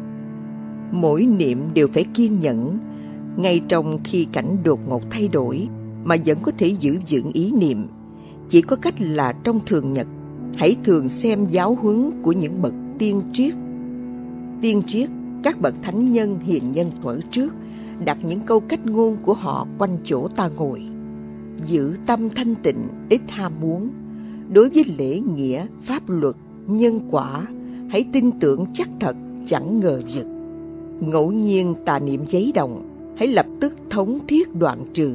Mỗi niệm đều phải kiên nhẫn, ngay trong khi cảnh đột ngột thay đổi mà vẫn có thể giữ vững ý niệm. Chỉ có cách là trong thường nhật, hãy thường xem giáo huấn của những bậc tiên triết. Tiên triết, các bậc thánh nhân hiền nhân thuở trước, đặt những câu cách ngôn của họ quanh chỗ ta ngồi. Giữ tâm thanh tịnh, ít ham muốn. Đối với lễ nghĩa, pháp luật, nhân quả, hãy tin tưởng chắc thật, chẳng ngờ vực. Ngẫu nhiên tà niệm giấy động, hãy lập tức thống thiết đoạn trừ.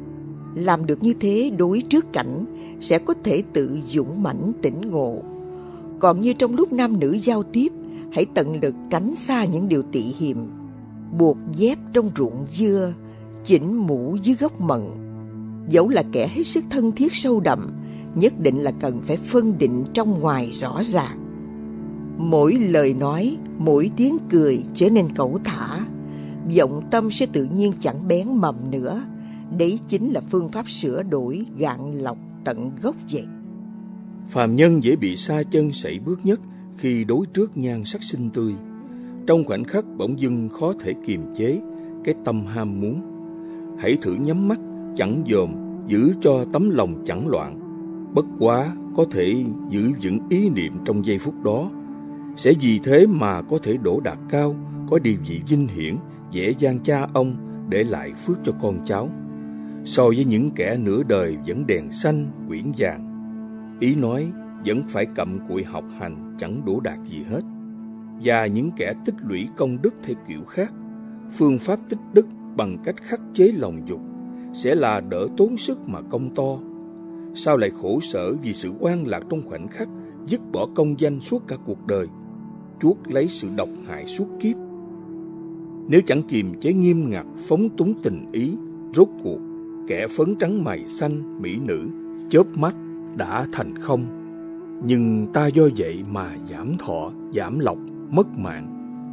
Làm được như thế, đối trước cảnh sẽ có thể tự dũng mãnh tỉnh ngộ. Còn như trong lúc nam nữ giao tiếp, hãy tận lực tránh xa những điều tị hiềm. Buộc dép trong ruộng dưa, chỉnh mũ dưới gốc mận. Dẫu là kẻ hết sức thân thiết sâu đậm, nhất định là cần phải phân định trong ngoài rõ ràng. Mỗi lời nói, mỗi tiếng cười trở nên cẩu thả, vọng tâm sẽ tự nhiên chẳng bén mầm nữa. Đấy chính là phương pháp sửa đổi, gạn lọc tận gốc vậy. Phàm nhân dễ bị sa chân sẩy bước nhất khi đối trước nhan sắc xinh tươi. Trong khoảnh khắc bỗng dưng khó thể kiềm chế cái tâm ham muốn. Hãy thử nhắm mắt, chẳng dòm, giữ cho tấm lòng chẳng loạn. Bất quá có thể giữ vững ý niệm trong giây phút đó. Sẽ vì thế mà có thể đỗ đạt cao, có địa vị vinh hiển, dễ dàng cha ông để lại phước cho con cháu. So với những kẻ nửa đời vẫn đèn xanh, quyển vàng, ý nói vẫn phải cặm cụi học hành, chẳng đỗ đạt gì hết. Và những kẻ tích lũy công đức theo kiểu khác, phương pháp tích đức bằng cách khắc chế lòng dục, sẽ là đỡ tốn sức mà công to. Sao lại khổ sở vì sự oan lạc trong khoảnh khắc, dứt bỏ công danh suốt cả cuộc đời, chuốc lấy sự độc hại suốt kiếp? Nếu chẳng kiềm chế nghiêm ngặt phóng túng tình ý, rốt cuộc kẻ phấn trắng mày xanh mỹ nữ chớp mắt đã thành không. Nhưng ta do vậy mà giảm thọ, giảm lộc, mất mạng.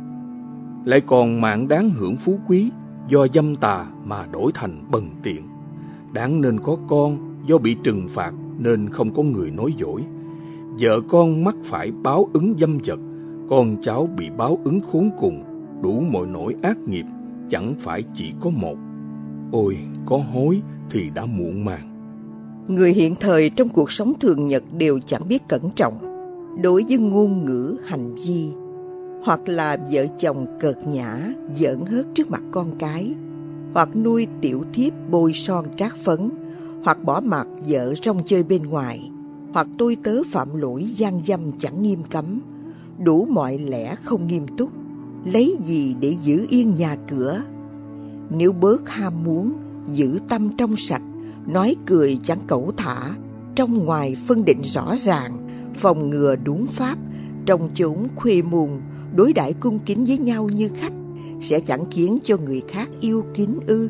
Lại còn mạng đáng hưởng phú quý, do dâm tà mà đổi thành bần tiện. Đáng nên có con, do bị trừng phạt nên không có người nói dối. Vợ con mắc phải báo ứng dâm vật, con cháu bị báo ứng khốn cùng, đủ mọi nỗi ác nghiệp, chẳng phải chỉ có một. Ôi, có hối thì đã muộn màng. Người hiện thời trong cuộc sống thường nhật đều chẳng biết cẩn trọng đối với ngôn ngữ, hành vi, hoặc là vợ chồng cợt nhã, giỡn hớt trước mặt con cái, hoặc nuôi tiểu thiếp bôi son trát phấn, hoặc bỏ mặc vợ rong chơi bên ngoài, hoặc tôi tớ phạm lỗi gian dâm chẳng nghiêm cấm, đủ mọi lẽ không nghiêm túc, lấy gì để giữ yên nhà cửa. Nếu bớt ham muốn, giữ tâm trong sạch, nói cười chẳng cẩu thả, trong ngoài phân định rõ ràng, phòng ngừa đúng pháp, trong chốn khuê môn, đối đãi cung kính với nhau như khách, sẽ chẳng khiến cho người khác yêu kính ư?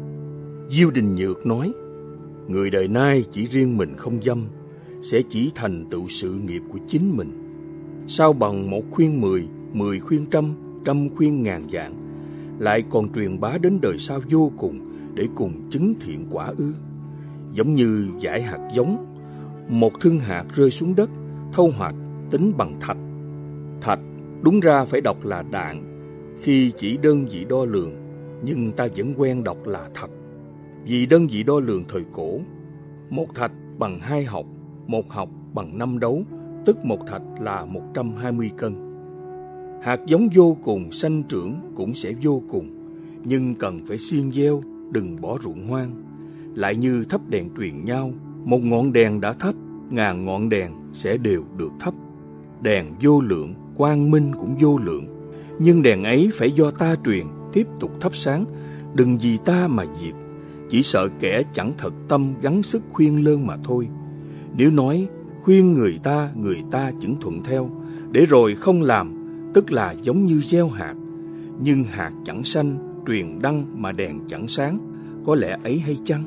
Diêu Đình Nhược nói, người đời nay chỉ riêng mình không dâm, sẽ chỉ thành tựu sự nghiệp của chính mình. Sao bằng một khuyên 10, 10 khuyên trăm, trăm khuyên ngàn vạn. lại còn truyền bá đến đời sau vô cùng để cùng chứng thiện quả ư? Giống như dải hạt giống, một thương hạt rơi xuống đất, thâu hoạch tính bằng thạch. Thạch đúng ra phải đọc là đạn khi chỉ đơn vị đo lường, nhưng ta vẫn quen đọc là thạch, vì đơn vị đo lường thời cổ. Một thạch bằng 2 học, một học bằng 5 đấu, tức một thạch là 120 cân. Hạt giống vô cùng, sanh trưởng cũng sẽ vô cùng, nhưng cần phải siêng gieo, đừng bỏ ruộng hoang. Lại như thắp đèn truyền nhau, một ngọn đèn đã thắp, ngàn ngọn đèn sẽ đều được thắp. Đèn vô lượng, quang minh cũng vô lượng, nhưng đèn ấy phải do ta truyền, tiếp tục thắp sáng, đừng vì ta mà diệt. Chỉ sợ kẻ chẳng thật tâm gắng sức khuyên lơn mà thôi. Nếu nói khuyên người ta chẳng thuận theo, để rồi không làm, tức là giống như gieo hạt. Nhưng hạt chẳng sanh, truyền đăng mà đèn chẳng sáng, có lẽ ấy hay chăng?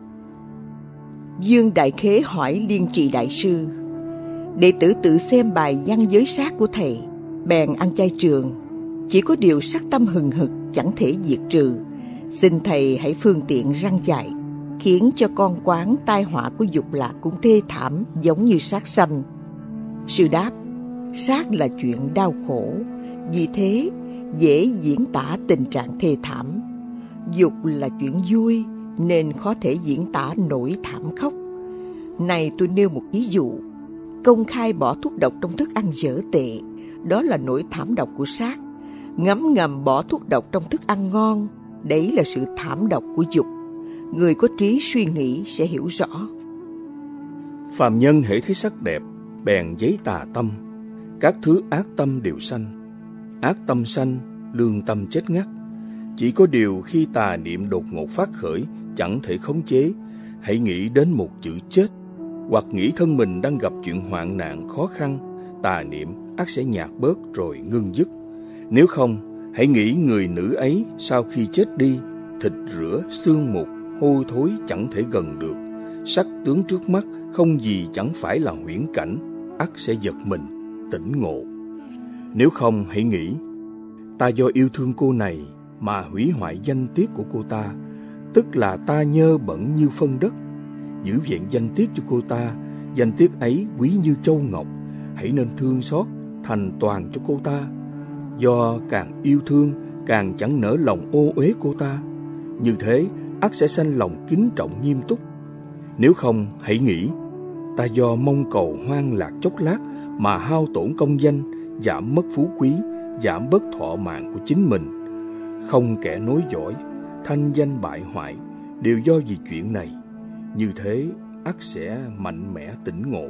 Dương Đại Khế hỏi Liên Trì Đại Sư. Đệ tử tự xem bài văn giới sát của thầy, bèn ăn chay trường. Chỉ có điều sắc tâm hừng hực chẳng thể diệt trừ. Xin thầy hãy phương tiện răn dạy, khiến cho con quán tai họa của dục lạc cũng thê thảm giống như sát sanh. Sư đáp: sát là chuyện đau khổ, vì thế dễ diễn tả tình trạng thê thảm. Dục là chuyện vui, nên khó thể diễn tả nỗi thảm khốc. Này tôi nêu một ví dụ. Công khai bỏ thuốc độc trong thức ăn dở tệ, đó là nỗi thảm độc của sát. Ngấm ngầm bỏ thuốc độc trong thức ăn ngon, đấy là sự thảm độc của dục. Người có trí suy nghĩ sẽ hiểu rõ. Phàm nhân hễ thấy sắc đẹp, bèn giấy tà tâm. Các thứ ác tâm đều sanh. Ác tâm sanh, lương tâm chết ngắt. Chỉ có điều khi tà niệm đột ngột phát khởi, chẳng thể khống chế, hãy nghĩ đến một chữ chết, hoặc nghĩ thân mình đang gặp chuyện hoạn nạn khó khăn, tà niệm ắt sẽ nhạt bớt rồi ngưng dứt. Nếu không, hãy nghĩ người nữ ấy sau khi chết đi, thịt rữa, xương mục, hôi thối chẳng thể gần được. Sắc tướng trước mắt không gì chẳng phải là huyễn cảnh, ắt sẽ giật mình, tỉnh ngộ. Nếu không, hãy nghĩ, ta do yêu thương cô này mà hủy hoại danh tiết của cô ta, tức là ta nhơ bẩn như phân đất. Giữ vẹn danh tiết cho cô ta, danh tiết ấy quý như châu ngọc, hãy nên thương xót, thành toàn cho cô ta. Do càng yêu thương, càng chẳng nỡ lòng ô uế cô ta. Như thế, ắt sẽ sanh lòng kính trọng nghiêm túc. Nếu không, hãy nghĩ, ta do mong cầu hoang lạc chốc lát mà hao tổn công danh, giảm mất phú quý, giảm bớt thọ mạng của chính mình. Không kẻ nối dõi, thanh danh bại hoại, đều do vì chuyện này. Như thế, ắt sẽ mạnh mẽ tỉnh ngộ.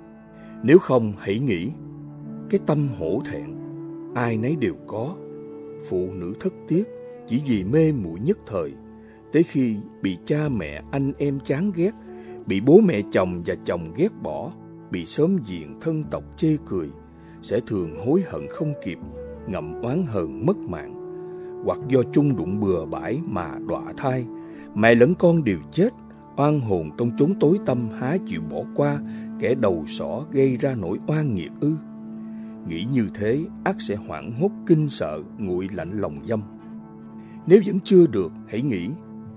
Nếu không, hãy nghĩ, cái tâm hổ thẹn, ai nấy đều có. Phụ nữ thất tiếc, chỉ vì mê muội nhất thời. Tới khi bị cha mẹ, anh em chán ghét, bị bố mẹ chồng và chồng ghét bỏ, bị xóm giềng thân tộc chê cười, sẽ thường hối hận không kịp, ngậm oán hờn mất mạng. Hoặc do chung đụng bừa bãi mà đọa thai, mẹ lẫn con đều chết, oan hồn trong chốn tối tăm há chịu bỏ qua kẻ đầu sỏ gây ra nỗi oan nghiệt ư? Nghĩ như thế, ắt sẽ hoảng hốt kinh sợ, nguội lạnh lòng dâm. Nếu vẫn chưa được, hãy nghĩ,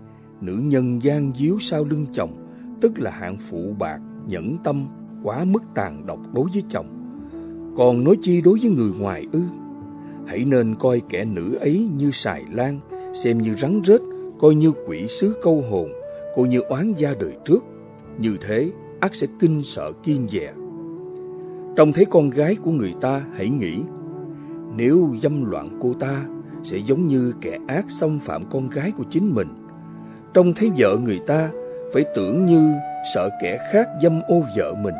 nữ nhân gian díu sau lưng chồng, tức là hạng phụ bạc, nhẫn tâm, quá mức tàn độc đối với chồng. Còn nói chi đối với người ngoài ư? Hãy nên coi kẻ nữ ấy như xài lang, xem như rắn rết, coi như quỷ sứ câu hồn, coi như oán gia đời trước. Như thế, ắt sẽ kinh sợ kiêng dè. Trông thấy con gái của người ta, hãy nghĩ, nếu dâm loạn cô ta, sẽ giống như kẻ ác xâm phạm con gái của chính mình. Trông thấy vợ người ta, phải tưởng như sợ kẻ khác dâm ô vợ mình.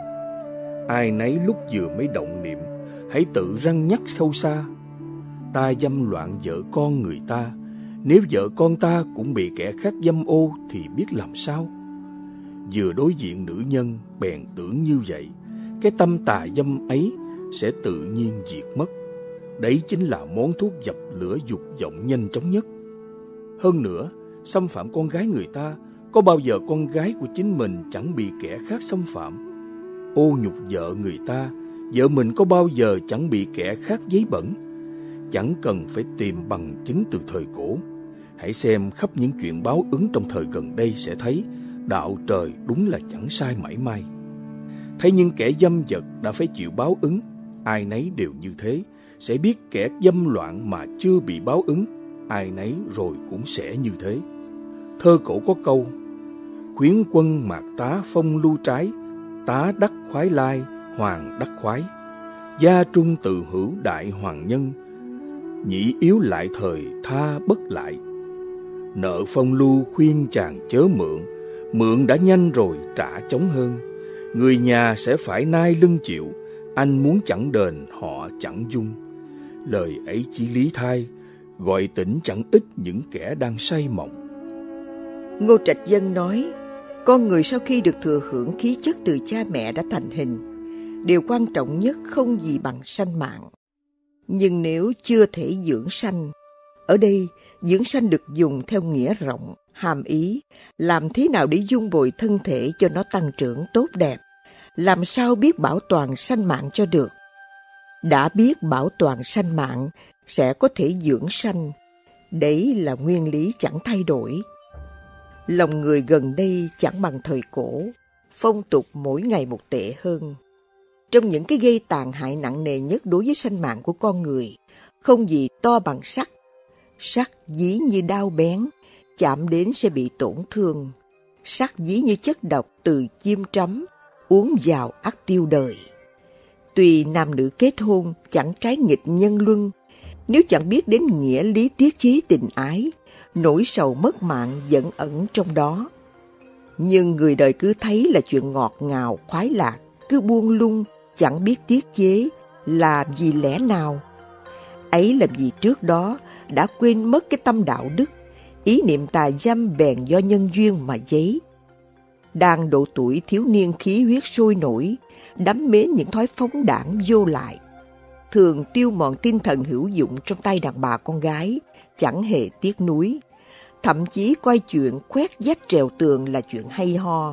Ai nấy lúc vừa mới động niệm, hãy tự răn nhắc sâu xa, ta dâm loạn vợ con người ta, nếu vợ con ta cũng bị kẻ khác dâm ô thì biết làm sao? Vừa đối diện nữ nhân bèn tưởng như vậy, cái tâm tà dâm ấy sẽ tự nhiên diệt mất. Đấy chính là món thuốc dập lửa dục vọng nhanh chóng nhất. Hơn nữa, xâm phạm con gái người ta, có bao giờ con gái của chính mình chẳng bị kẻ khác xâm phạm? Ô nhục vợ người ta, vợ mình có bao giờ chẳng bị kẻ khác giấy bẩn? chẳng cần phải tìm bằng chứng từ thời cổ. Hãy xem khắp những chuyện báo ứng trong thời gần đây sẽ thấy đạo trời đúng là chẳng sai mảy may. Thấy những kẻ dâm dật đã phải chịu báo ứng, ai nấy đều như thế. Sẽ biết kẻ dâm loạn mà chưa bị báo ứng, ai nấy rồi cũng sẽ như thế. Thơ cổ có câu: khuyến quân mạc tá phong lưu trái, tá đắc khoái lai, hoàng đắc khoái. Gia trung tự hữu đại hoàng nhân, nhĩ yếu lại thời tha bất lại. Nợ phong lưu khuyên chàng chớ mượn, mượn đã nhanh rồi trả chóng hơn. Người nhà sẽ phải nai lưng chịu, anh muốn chẳng đền họ chẳng dung. Lời ấy chỉ lý thai, gọi tỉnh chẳng ít những kẻ đang say mộng. Ngô Trạch Dân nói, con người sau khi được thừa hưởng khí chất từ cha mẹ đã thành hình, điều quan trọng nhất không gì bằng sanh mạng. Nhưng nếu chưa thể dưỡng sanh, ở đây dưỡng sanh được dùng theo nghĩa rộng, hàm ý làm thế nào để dung bồi thân thể cho nó tăng trưởng tốt đẹp, làm sao biết bảo toàn sanh mạng cho được. Đã biết bảo toàn sanh mạng sẽ có thể dưỡng sanh, đấy là nguyên lý chẳng thay đổi. Lòng người gần đây chẳng bằng thời cổ, phong tục mỗi ngày một tệ hơn. Trong những cái gây tàn hại nặng nề nhất đối với sanh mạng của con người, không gì to bằng sắt. Sắt dí như đao bén, chạm đến sẽ bị tổn thương. Sắt dí như chất độc từ chim trắm, uống vào ắt tiêu đời. Tuy nam nữ kết hôn chẳng trái nghịch nhân luân, nếu chẳng biết đến nghĩa lý tiết chế tình ái, nỗi sầu mất mạng vẫn ẩn trong đó. Nhưng người đời cứ thấy là chuyện ngọt ngào khoái lạc, cứ buông lung, chẳng biết tiết chế là vì lẽ nào. Ấy là vì trước đó đã quên mất cái tâm đạo đức, ý niệm tà dâm bèn do nhân duyên mà dấy. Đang độ tuổi thiếu niên khí huyết sôi nổi, đắm mến những thói phóng đãng vô lại, thường tiêu mòn tinh thần hữu dụng trong tay đàn bà con gái, chẳng hề tiếc nuối. Thậm chí coi chuyện khoét vách trèo tường là chuyện hay ho.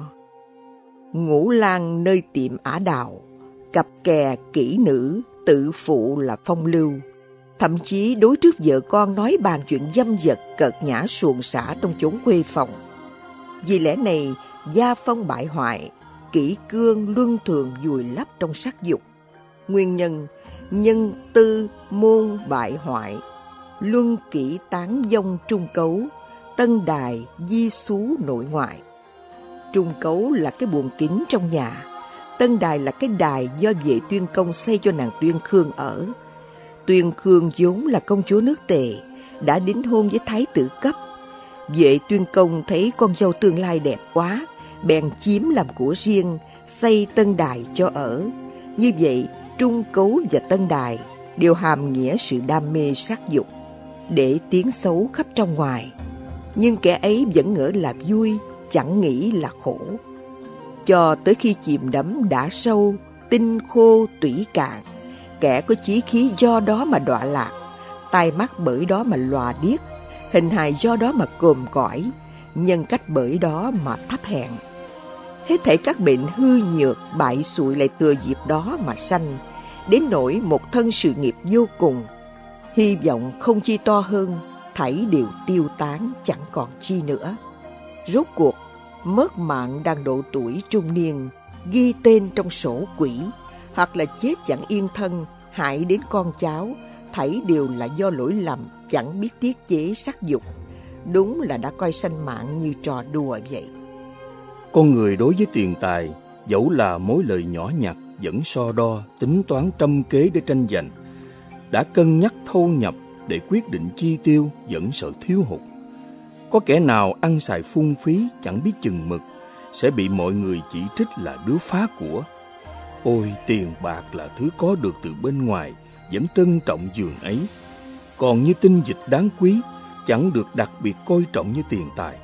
Ngủ lang nơi tiệm ả đào, cặp kè kỹ nữ, tự phụ là phong lưu. Thậm chí đối trước vợ con nói bàn chuyện dâm dật cợt nhã suồng sã trong chốn khuê phòng. Vì lẽ này, gia phong bại hoại, kỷ cương luân thường vùi lấp trong sắc dục. Nguyên nhân, nhân tư môn bại hoại, luân kỷ tán dông trung cấu, tân đài di xú nội ngoại. Trung cấu là cái buồng kính trong nhà, tân đài là cái đài do Vệ Tuyên Công xây cho nàng Tuyên Khương ở. Tuyên Khương vốn là công chúa nước Tề, đã đính hôn với thái tử cấp. Vệ Tuyên Công thấy con dâu tương lai đẹp quá, bèn chiếm làm của riêng, xây tân đài cho ở. Như vậy, trung cấu và tân đài đều hàm nghĩa sự đam mê sắc dục, để tiếng xấu khắp trong ngoài. Nhưng kẻ ấy vẫn ngỡ là vui, chẳng nghĩ là khổ. Cho tới khi chìm đắm đã sâu, tinh khô tủy cạn, kẻ có chí khí do đó mà đọa lạc, tai mắt bởi đó mà lòa điếc, hình hài do đó mà còm cõi, nhân cách bởi đó mà thấp hèn. Hết thảy các bệnh hư nhược bại xụi lại thừa dịp đó mà sanh, đến nỗi một thân sự nghiệp vô cùng, hy vọng không chi to hơn, thảy đều tiêu tán chẳng còn chi nữa. Rốt cuộc, mất mạng đang độ tuổi trung niên, ghi tên trong sổ quỷ, hoặc là chết chẳng yên thân, hại đến con cháu, thảy đều là do lỗi lầm, chẳng biết tiết chế sắc dục. Đúng là đã coi sanh mạng như trò đùa vậy. Con người đối với tiền tài, dẫu là mối lợi nhỏ nhặt, vẫn so đo, tính toán trăm kế để tranh giành. Đã cân nhắc thâu nhập để quyết định chi tiêu, vẫn sợ thiếu hụt. Có kẻ nào ăn xài phung phí, chẳng biết chừng mực, sẽ bị mọi người chỉ trích là đứa phá của. Ôi, tiền bạc là thứ có được từ bên ngoài, vẫn trân trọng dường ấy. Còn như tinh dịch đáng quý, chẳng được đặc biệt coi trọng như tiền tài.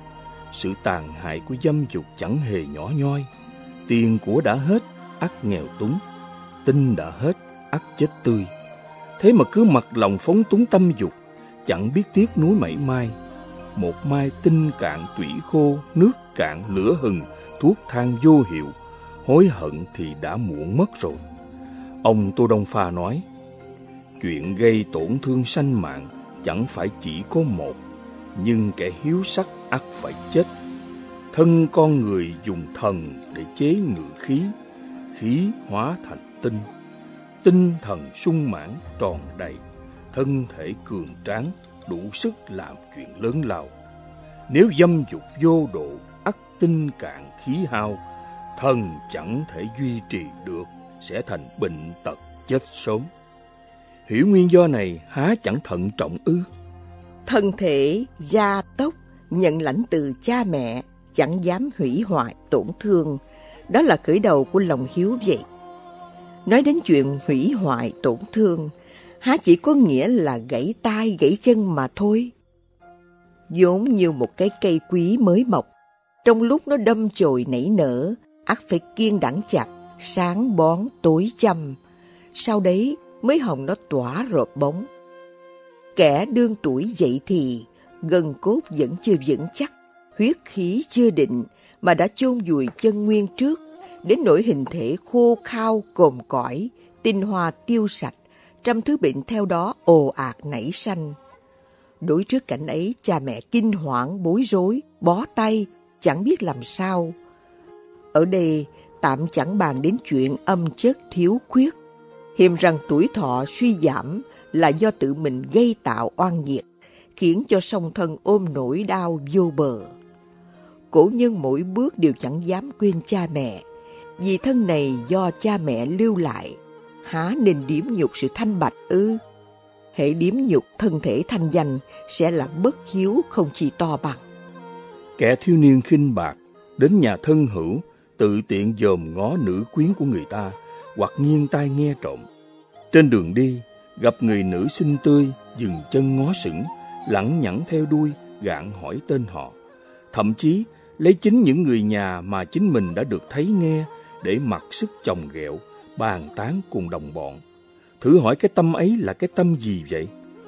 Sự tàn hại của dâm dục chẳng hề nhỏ nhoi. Tiền của đã hết, ắt nghèo túng. Tinh đã hết, ắt chết tươi. Thế mà cứ mặc lòng phóng túng tâm dục, chẳng biết tiếc nuối mảy may. Một mai tinh cạn tủy khô, nước cạn lửa hừng, thuốc thang vô hiệu. Hối hận thì đã muộn mất rồi. Ông Tô Đông Pha nói, chuyện gây tổn thương sanh mạng chẳng phải chỉ có một, nhưng kẻ hiếu sắc ắt phải chết. Thân con người dùng thần để chế ngự khí, khí hóa thành tinh. Tinh thần sung mãn tròn đầy, thân thể cường tráng, đủ sức làm chuyện lớn lao. Nếu dâm dục vô độ, ắt tinh cạn khí hao, thần chẳng thể duy trì được, sẽ thành bệnh tật chết sớm. Hiểu nguyên do này há chẳng thận trọng ư? Thân thể, gia tốc, nhận lãnh từ cha mẹ, chẳng dám hủy hoại tổn thương. Đó là khởi đầu của lòng hiếu vậy. Nói đến chuyện hủy hoại tổn thương, há chỉ có nghĩa là gãy tay gãy chân mà thôi. Vốn như một cái cây quý mới mọc, trong lúc nó đâm chồi nảy nở, ắt phải kiêng đẵng chặt, sáng bón tối chăm, sau đấy mới hồng nó tỏa rộp bóng. Kẻ đương tuổi dậy thì, gân cốt vẫn chưa vững chắc, huyết khí chưa định, mà đã chôn vùi chân nguyên trước, đến nỗi hình thể khô khao còm cõi, tinh hoa tiêu sạch, trăm thứ bệnh theo đó ồ ạt nảy sanh. Đối trước cảnh ấy, cha mẹ kinh hoảng bối rối, bó tay, chẳng biết làm sao. Ở đây tạm chẳng bàn đến chuyện âm chất thiếu khuyết, hiềm rằng tuổi thọ suy giảm là do tự mình gây tạo oan nghiệt, khiến cho song thân ôm nỗi đau vô bờ. Cổ nhân mỗi bước đều chẳng dám quên cha mẹ, vì thân này do cha mẹ lưu lại, há nên điếm nhục sự thanh bạch ư? Hễ điếm nhục thân thể thanh danh sẽ là bất hiếu không chi to bằng. Kẻ thiếu niên khinh bạc đến nhà thân hữu, tự tiện dòm ngó nữ quyến của người ta, hoặc nghiêng tai nghe trộm. Trên đường đi gặp người nữ xinh tươi, dừng chân ngó sững, lẳng nhẳng theo đuôi, gạn hỏi tên họ. Thậm chí lấy chính những người nhà mà chính mình đã được thấy nghe để mặc sức chồng ghẹo, bàn tán cùng đồng bọn. Thử hỏi cái tâm ấy là cái tâm gì vậy?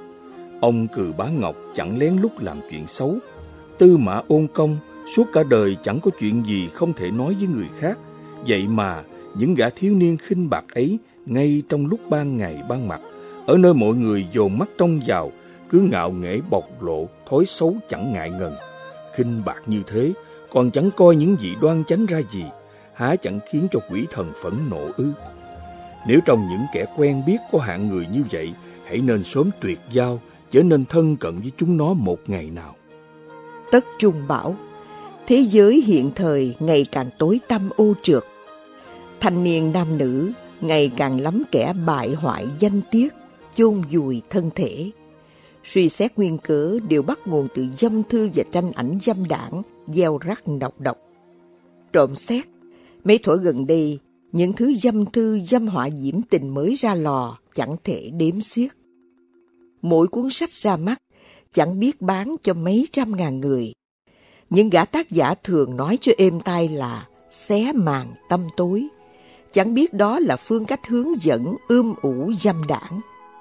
Ông Cừ Bá Ngọc chẳng lén lút làm chuyện xấu. Tư Mã Ôn Công suốt cả đời chẳng có chuyện gì không thể nói với người khác. Vậy mà những gã thiếu niên khinh bạc ấy, ngay trong lúc ban ngày ban mặt, ở nơi mọi người dồn mắt trông vào, cứ ngạo nghễ bộc lộ thói xấu chẳng ngại ngần. Khinh bạc như thế, còn chẳng coi những vị đoan chánh ra gì, há chẳng khiến cho quỷ thần phẫn nộ ư? Nếu trong những kẻ quen biết có hạng người như vậy, hãy nên sớm tuyệt giao, trở nên thân cận với chúng nó một ngày nào. Tất Trung bảo, thế giới hiện thời ngày càng tối tăm ô trượt. Thanh niên nam nữ ngày càng lắm kẻ bại hoại danh tiết, chôn vùi thân thể. Suy xét nguyên cớ đều bắt nguồn từ dâm thư và tranh ảnh dâm đảng, gieo rắc nọc độc. Trộm xét, mấy thuở gần đây, những thứ dâm thư dâm họa diễm tình mới ra lò chẳng thể đếm xiết. Mỗi cuốn sách ra mắt chẳng biết bán cho mấy trăm ngàn người. Những gã tác giả thường nói cho êm tai là xé màn tâm tối, chẳng biết đó là phương cách hướng dẫn ủ dâm đảng.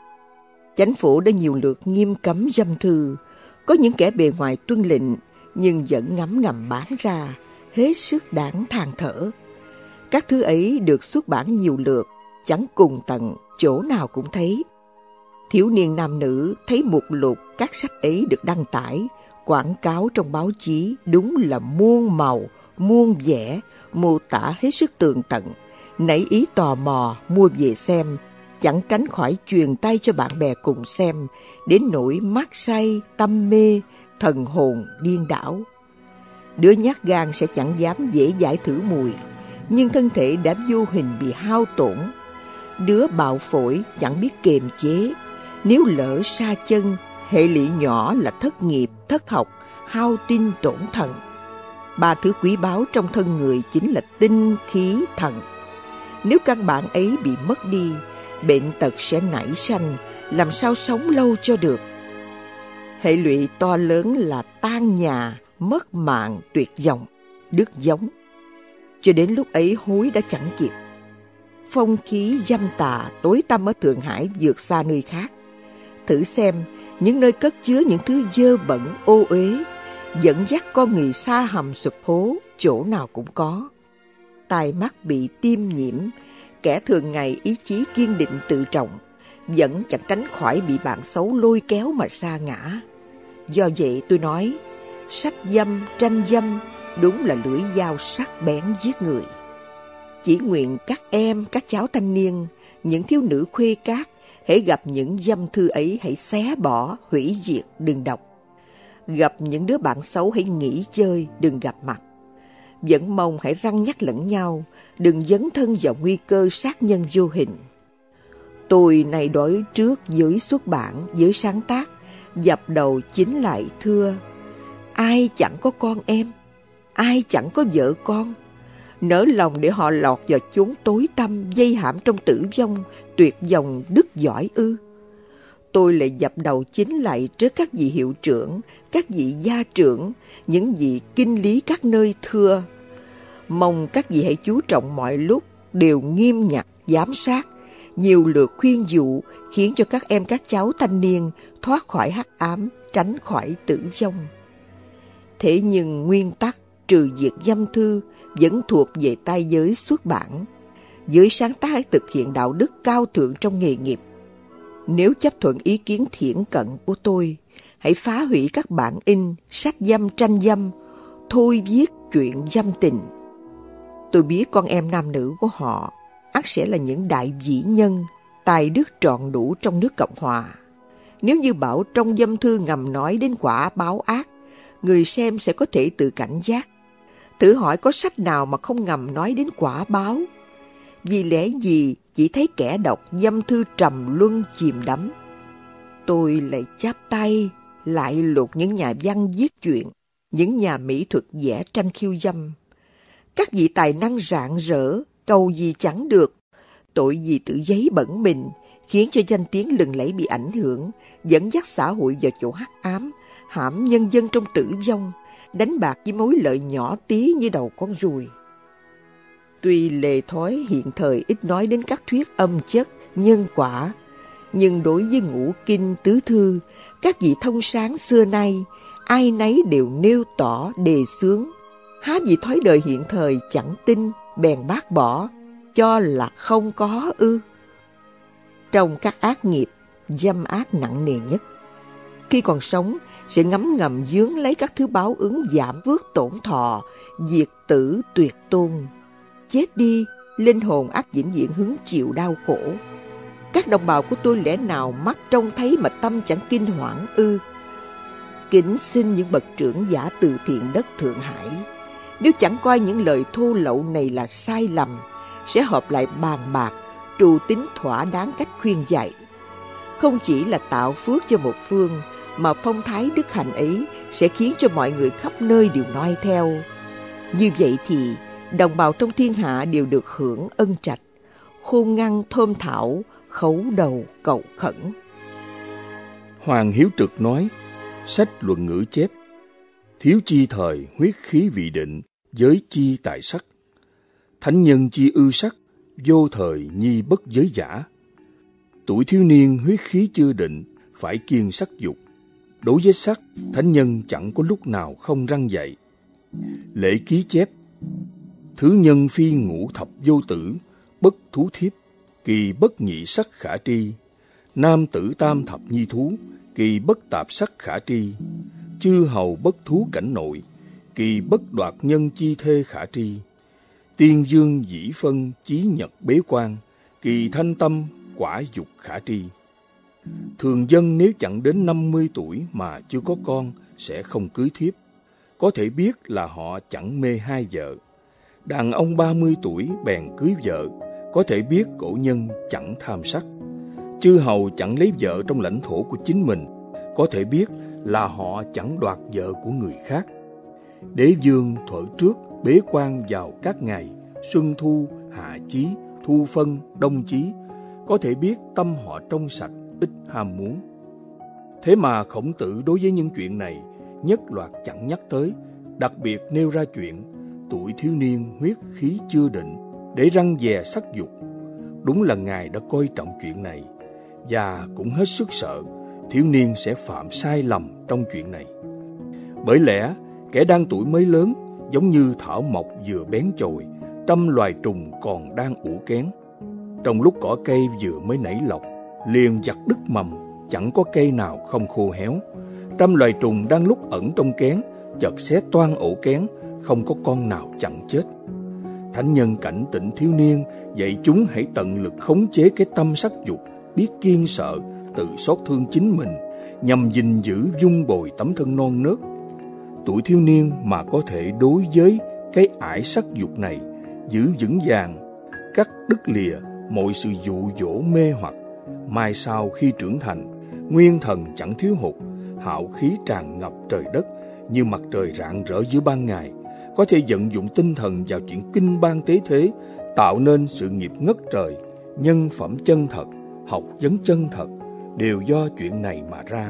Chánh phủ đã nhiều lượt nghiêm cấm dâm thư, có những kẻ bề ngoài tuân lệnh nhưng vẫn ngấm ngầm bán ra, hết sức đáng than thở. Các thứ ấy được xuất bản nhiều lượt, chẳng cùng tận, chỗ nào cũng thấy. Thiếu niên nam nữ thấy mục lục các sách ấy được đăng tải, quảng cáo trong báo chí đúng là muôn màu, muôn vẻ, mô tả hết sức tường tận. Nảy ý tò mò mua về xem, chẳng tránh khỏi truyền tay cho bạn bè cùng xem, đến nỗi mắt say, tâm mê, thần hồn điên đảo. Đứa nhát gan sẽ chẳng dám dễ dãi thử mùi, nhưng thân thể đã vô hình bị hao tổn. Đứa bạo phổi chẳng biết kiềm chế, nếu lỡ sa chân, hệ lụy nhỏ là thất nghiệp, thất học, hao tinh tổn thần. Ba thứ quý báu trong thân người chính là tinh, khí, thần. Nếu căn bản ấy bị mất đi, bệnh tật sẽ nảy sanh, làm sao sống lâu cho được. Hệ lụy to lớn là tan nhà, mất mạng, tuyệt vọng, đứt giống. Cho đến lúc ấy hối đã chẳng kịp. Phong khí dâm tà tối tăm ở Thượng Hải vượt xa nơi khác. Thử xem, những nơi cất chứa những thứ dơ bẩn ô uế, dẫn dắt con người sa hầm sụp hố, chỗ nào cũng có. Tai mắt bị tiêm nhiễm, kẻ thường ngày ý chí kiên định tự trọng, vẫn chẳng tránh khỏi bị bạn xấu lôi kéo mà sa ngã. Do vậy tôi nói, sách dâm, tranh dâm đúng là lưỡi dao sắc bén giết người. Chỉ nguyện các em, các cháu thanh niên, những thiếu nữ khuê cát, hễ gặp những dâm thư ấy hãy xé bỏ, hủy diệt, đừng đọc. Gặp những đứa bạn xấu hãy nghỉ chơi, đừng gặp mặt. Vẫn mong hãy răn nhắc lẫn nhau, đừng dấn thân vào nguy cơ sát nhân vô hình. Tôi này đối trước giới xuất bản, giới sáng tác, dập đầu chính lại thưa: ai chẳng có con em, ai chẳng có vợ con, nỡ lòng để họ lọt vào chốn tối tăm, dây hãm trong tử vong, tuyệt vọng đứt giỏi ư? Tôi lại dập đầu chính lại trước các vị hiệu trưởng, các vị gia trưởng, những vị kinh lý các nơi thưa: mong các vị hãy chú trọng mọi lúc, đều nghiêm ngặt, giám sát, nhiều lượt khuyên dụ, khiến cho các em các cháu thanh niên thoát khỏi hắc ám, tránh khỏi tử vong. Thế nhưng nguyên tắc trừ diệt dâm thư vẫn thuộc về tay giới xuất bản. Giới sáng tác hãy thực hiện đạo đức cao thượng trong nghề nghiệp. Nếu chấp thuận ý kiến thiển cận của tôi, hãy phá hủy các bản in, sách dâm, tranh dâm, thôi viết chuyện dâm tình. Tôi biết con em nam nữ của họ ắt sẽ là những đại vĩ nhân, tài đức trọn đủ trong nước Cộng Hòa. Nếu như bảo trong dâm thư ngầm nói đến quả báo ác, người xem sẽ có thể tự cảnh giác. Thử hỏi có sách nào mà không ngầm nói đến quả báo? Vì lẽ gì chỉ thấy kẻ đọc dâm thư trầm luân chìm đắm? Tôi lại chắp tay lại lột những nhà văn viết chuyện, những nhà mỹ thuật vẽ tranh khiêu dâm. Các vị tài năng rạng rỡ, cầu gì chẳng được, tội gì tự giấy bẩn mình, khiến cho danh tiếng lừng lẫy bị ảnh hưởng, dẫn dắt xã hội vào chỗ hắc ám, hãm nhân dân trong tử vong, đánh bạc với mối lợi nhỏ tí như đầu con ruồi. Tuy lề thói hiện thời ít nói đến các thuyết âm chất, nhân quả, nhưng đối với ngũ kinh tứ thư, các vị thông sáng xưa nay, ai nấy đều nêu tỏ đề xướng. Há vì thói đời hiện thời chẳng tin, bèn bác bỏ, cho là không có ư? Trong các ác nghiệp, dâm ác nặng nề nhất. Khi còn sống, sẽ ngấm ngầm dướng lấy các thứ báo ứng giảm vước tổn thọ, diệt tử tuyệt tôn. Chết đi, linh hồn ác vĩnh viễn hứng chịu đau khổ. Các đồng bào của tôi lẽ nào mắt trông thấy mà tâm chẳng kinh hoảng ư? Kính xin những bậc trưởng giả từ thiện đất Thượng Hải, nếu chẳng coi những lời thô lậu này là sai lầm, sẽ họp lại bàn bạc, trù tính thỏa đáng cách khuyên dạy. Không chỉ là tạo phước cho một phương, mà phong thái đức hạnh ấy sẽ khiến cho mọi người khắp nơi đều noi theo. Như vậy thì đồng bào trong thiên hạ đều được hưởng ân trạch, khôn ngăn thơm thảo, khấu đầu cầu khẩn. Hoàng Hiếu Trực nói, sách luận ngữ chép: thiếu chi thời huyết khí vị định, giới chi tại sắc. Thánh nhân chi ư sắc, vô thời nhi bất giới giả. Tuổi thiếu niên huyết khí chưa định, phải kiêng sắc dục. Đối với sắc, thánh nhân chẳng có lúc nào không răn dạy. Lễ ký chép: thứ nhân phi ngũ thập vô tử, bất thú thiếp, kỳ bất nhị sắc khả tri. Nam tử tam thập nhi thú, kỳ bất tạp sắc khả tri. Chư hầu bất thú cảnh nội, kỳ bất đoạt nhân chi thê khả tri. Tiên dương dĩ phân chí nhật bế quan, kỳ thanh tâm quả dục khả tri. Thường dân nếu chẳng đến 50 tuổi mà chưa có con sẽ không cưới thiếp, có thể biết là họ chẳng mê hai vợ. Đàn ông 30 tuổi bèn cưới vợ, có thể biết cổ nhân chẳng tham sắc. Chư hầu chẳng lấy vợ trong lãnh thổ của chính mình, có thể biết là họ chẳng đoạt vợ của người khác. Đế vương thuở trước bế quan vào các ngày xuân thu, hạ chí, thu phân, đông chí, có thể biết tâm họ trong sạch, ít ham muốn. Thế mà Khổng Tử đối với những chuyện này nhất loạt chẳng nhắc tới, đặc biệt nêu ra chuyện tuổi thiếu niên huyết khí chưa định để răn dè sắc dục. Đúng là Ngài đã coi trọng chuyện này, và cũng hết sức sợ thiếu niên sẽ phạm sai lầm trong chuyện này. Bởi lẽ kẻ đang tuổi mới lớn giống như thảo mộc vừa bén chồi, trăm loài trùng còn đang ủ kén. Trong lúc cỏ cây vừa mới nảy lọc, liền giặt đứt mầm, chẳng có cây nào không khô héo. Trăm loài trùng đang lúc ẩn trong kén, chợt xé toang ổ kén, không có con nào chẳng chết. Thánh nhân cảnh tỉnh thiếu niên, dạy chúng hãy tận lực khống chế cái tâm sắc dục, biết kiêng sợ, tự xót thương chính mình, nhằm gìn giữ dung bồi tấm thân non nớt. Tuổi thiếu niên mà có thể đối với cái ải sắc dục này giữ vững vàng, cắt đứt lìa mọi sự dụ dỗ mê hoặc, mai sau khi trưởng thành, nguyên thần chẳng thiếu hụt, hạo khí tràn ngập trời đất, như mặt trời rạng rỡ giữa ban ngày, có thể vận dụng tinh thần vào chuyện kinh ban tế thế, tạo nên sự nghiệp ngất trời. Nhân phẩm chân thật, học vấn chân thật đều do chuyện này mà ra.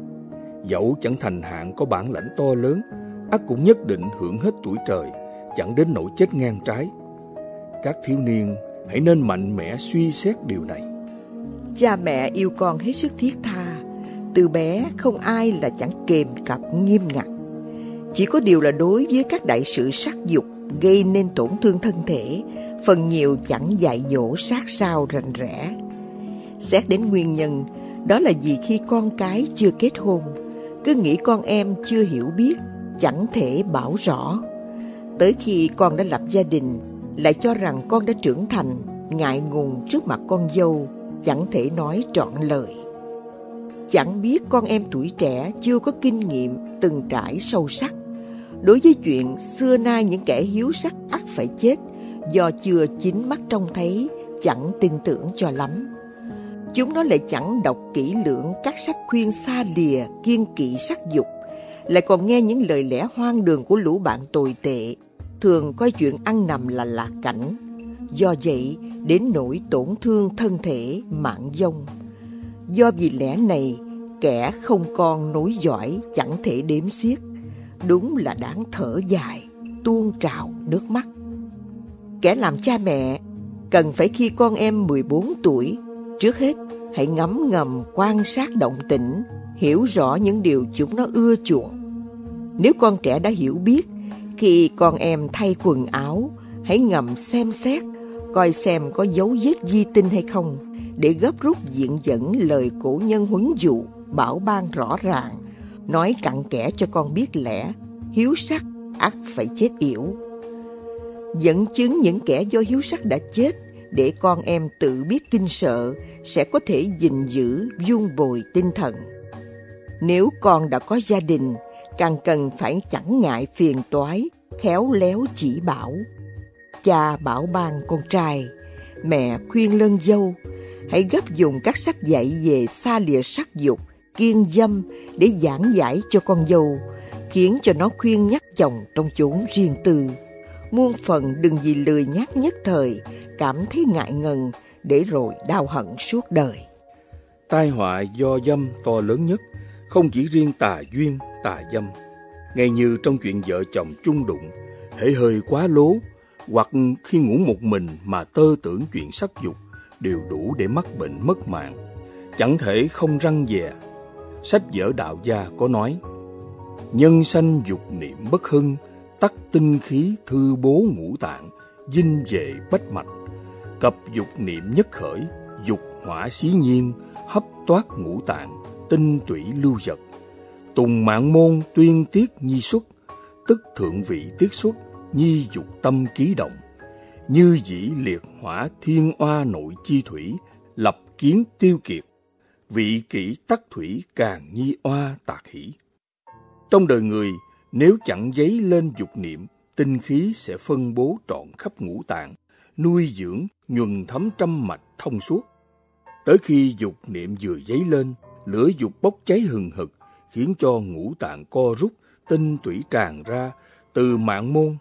Dẫu chẳng thành hạng có bản lãnh to lớn, ắt cũng nhất định hưởng hết tuổi trời, chẳng đến nỗi chết ngang trái. Các thiếu niên hãy nên mạnh mẽ suy xét điều này. Cha mẹ yêu con hết sức thiết tha, từ bé không ai là chẳng kềm cặp nghiêm ngặt. Chỉ có điều là đối với các đại sự sắc dục gây nên tổn thương thân thể, phần nhiều chẳng dạy dỗ sát sao rành rẽ. Xét đến nguyên nhân, đó là vì khi con cái chưa kết hôn, cứ nghĩ con em chưa hiểu biết, chẳng thể bảo rõ. Tới khi con đã lập gia đình, lại cho rằng con đã trưởng thành, ngại ngùng trước mặt con dâu, chẳng thể nói trọn lời. Chẳng biết con em tuổi trẻ chưa có kinh nghiệm từng trải sâu sắc. Đối với chuyện xưa nay những kẻ hiếu sắc ắt phải chết, do chưa chính mắt trông thấy, chẳng tin tưởng cho lắm. Chúng nó lại chẳng đọc kỹ lưỡng các sách khuyên xa lìa kiêng kỵ sắc dục, lại còn nghe những lời lẽ hoang đường của lũ bạn tồi tệ, thường coi chuyện ăn nằm là lạc cảnh. Do vậy đến nỗi tổn thương thân thể mạng vong. Do vì lẽ này, kẻ không con nối dõi chẳng thể đếm xiết. Đúng là đáng thở dài, tuôn trào nước mắt. Kẻ làm cha mẹ cần phải khi con em 14 tuổi, trước hết hãy ngấm ngầm quan sát động tĩnh, hiểu rõ những điều chúng nó ưa chuộng. Nếu con trẻ đã hiểu biết, khi con em thay quần áo, hãy ngầm xem xét, coi xem có dấu vết vi tinh hay không, để gấp rút viện dẫn lời cổ nhân huấn dụ, bảo ban rõ ràng, nói cặn kẽ cho con biết lẽ, hiếu sắc ắt phải chết yểu. Dẫn chứng những kẻ do hiếu sắc đã chết, để con em tự biết kinh sợ, sẽ có thể gìn giữ dung bồi tinh thần. Nếu con đã có gia đình, càng cần phải chẳng ngại phiền toái, khéo léo chỉ bảo. Cha bảo ban con trai, mẹ khuyên lơn dâu, hãy gấp dùng các sách dạy về xa lìa sắc dục, kiêng dâm để giảng giải cho con dâu, khiến cho nó khuyên nhắc chồng trong chốn riêng tư. Muôn phần đừng vì lười nhác nhất thời, cảm thấy ngại ngần, để rồi đau hận suốt đời. Tai họa do dâm to lớn nhất, không chỉ riêng tà duyên, tà dâm. Ngay như trong chuyện vợ chồng chung đụng, hễ hơi quá lố, hoặc khi ngủ một mình mà tơ tưởng chuyện sắc dục, đều đủ để mắc bệnh mất mạng, chẳng thể không răn dè. Sách vở đạo gia có nói: nhân sanh dục niệm bất hưng, tắc tinh khí thư bố ngũ tạng, dinh vệ bách mạch. Cập dục niệm nhất khởi, dục hỏa xí nhiên, hấp toát ngũ tạng, tinh tủy lưu vật. Tùng mạng môn tuyên tiết nhi xuất, tức thượng vị tiết xuất, nhi dục tâm ký động. Như dĩ liệt hỏa thiên oa nội chi thủy, lập kiến tiêu kiệt. Vị kỷ tắc thủy càng nhi oa tạc hỷ. Trong đời người, nếu chẳng dấy lên dục niệm, tinh khí sẽ phân bố trọn khắp ngũ tạng, nuôi dưỡng, nhuần thấm trăm mạch thông suốt. Tới khi dục niệm vừa dấy lên, lửa dục bốc cháy hừng hực, khiến cho ngũ tạng co rút, tinh tủy tràn ra từ mạng môn.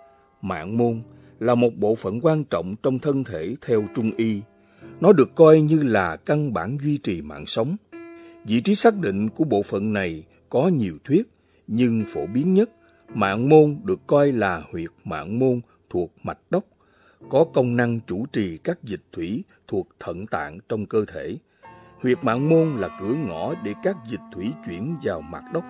Mạng môn là một bộ phận quan trọng trong thân thể theo Trung y. Nó được coi như là căn bản duy trì mạng sống. Vị trí xác định của bộ phận này có nhiều thuyết, nhưng phổ biến nhất, mạng môn được coi là huyệt mạng môn thuộc mạch đốc, có công năng chủ trì các dịch thủy thuộc thận tạng trong cơ thể. Huyệt mạng môn là cửa ngõ để các dịch thủy chuyển vào mạch đốc.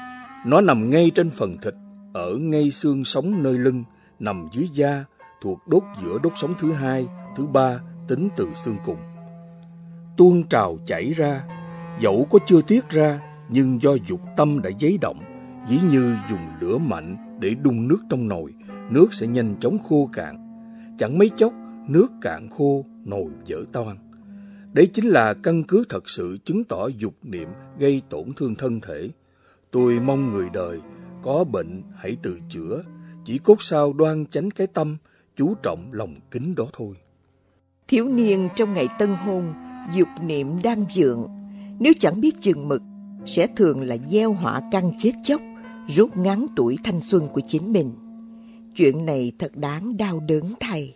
Nó nằm ngay trên phần thịt, ở ngay xương sống nơi lưng, nằm dưới da, thuộc đốt giữa đốt sống thứ hai, thứ ba, tính từ xương cùng. tuôn trào chảy ra, dẫu có chưa tiết ra, nhưng do dục tâm đã dấy động, ví như dùng lửa mạnh để đun nước trong nồi, nước sẽ nhanh chóng khô cạn. Chẳng mấy chốc, nước cạn khô, nồi vỡ toang. Đấy chính là căn cứ thật sự chứng tỏ dục niệm gây tổn thương thân thể. Tôi mong người đời có bệnh hãy tự chữa, chỉ cốt sao đoan chánh cái tâm, chú trọng lòng kính đó thôi. Thiếu niên trong ngày tân hôn, dục niệm đang vượng, nếu chẳng biết chừng mực, sẽ thường là gieo họa căn chết chóc, rút ngắn tuổi thanh xuân của chính mình. Chuyện này thật đáng đau đớn thay.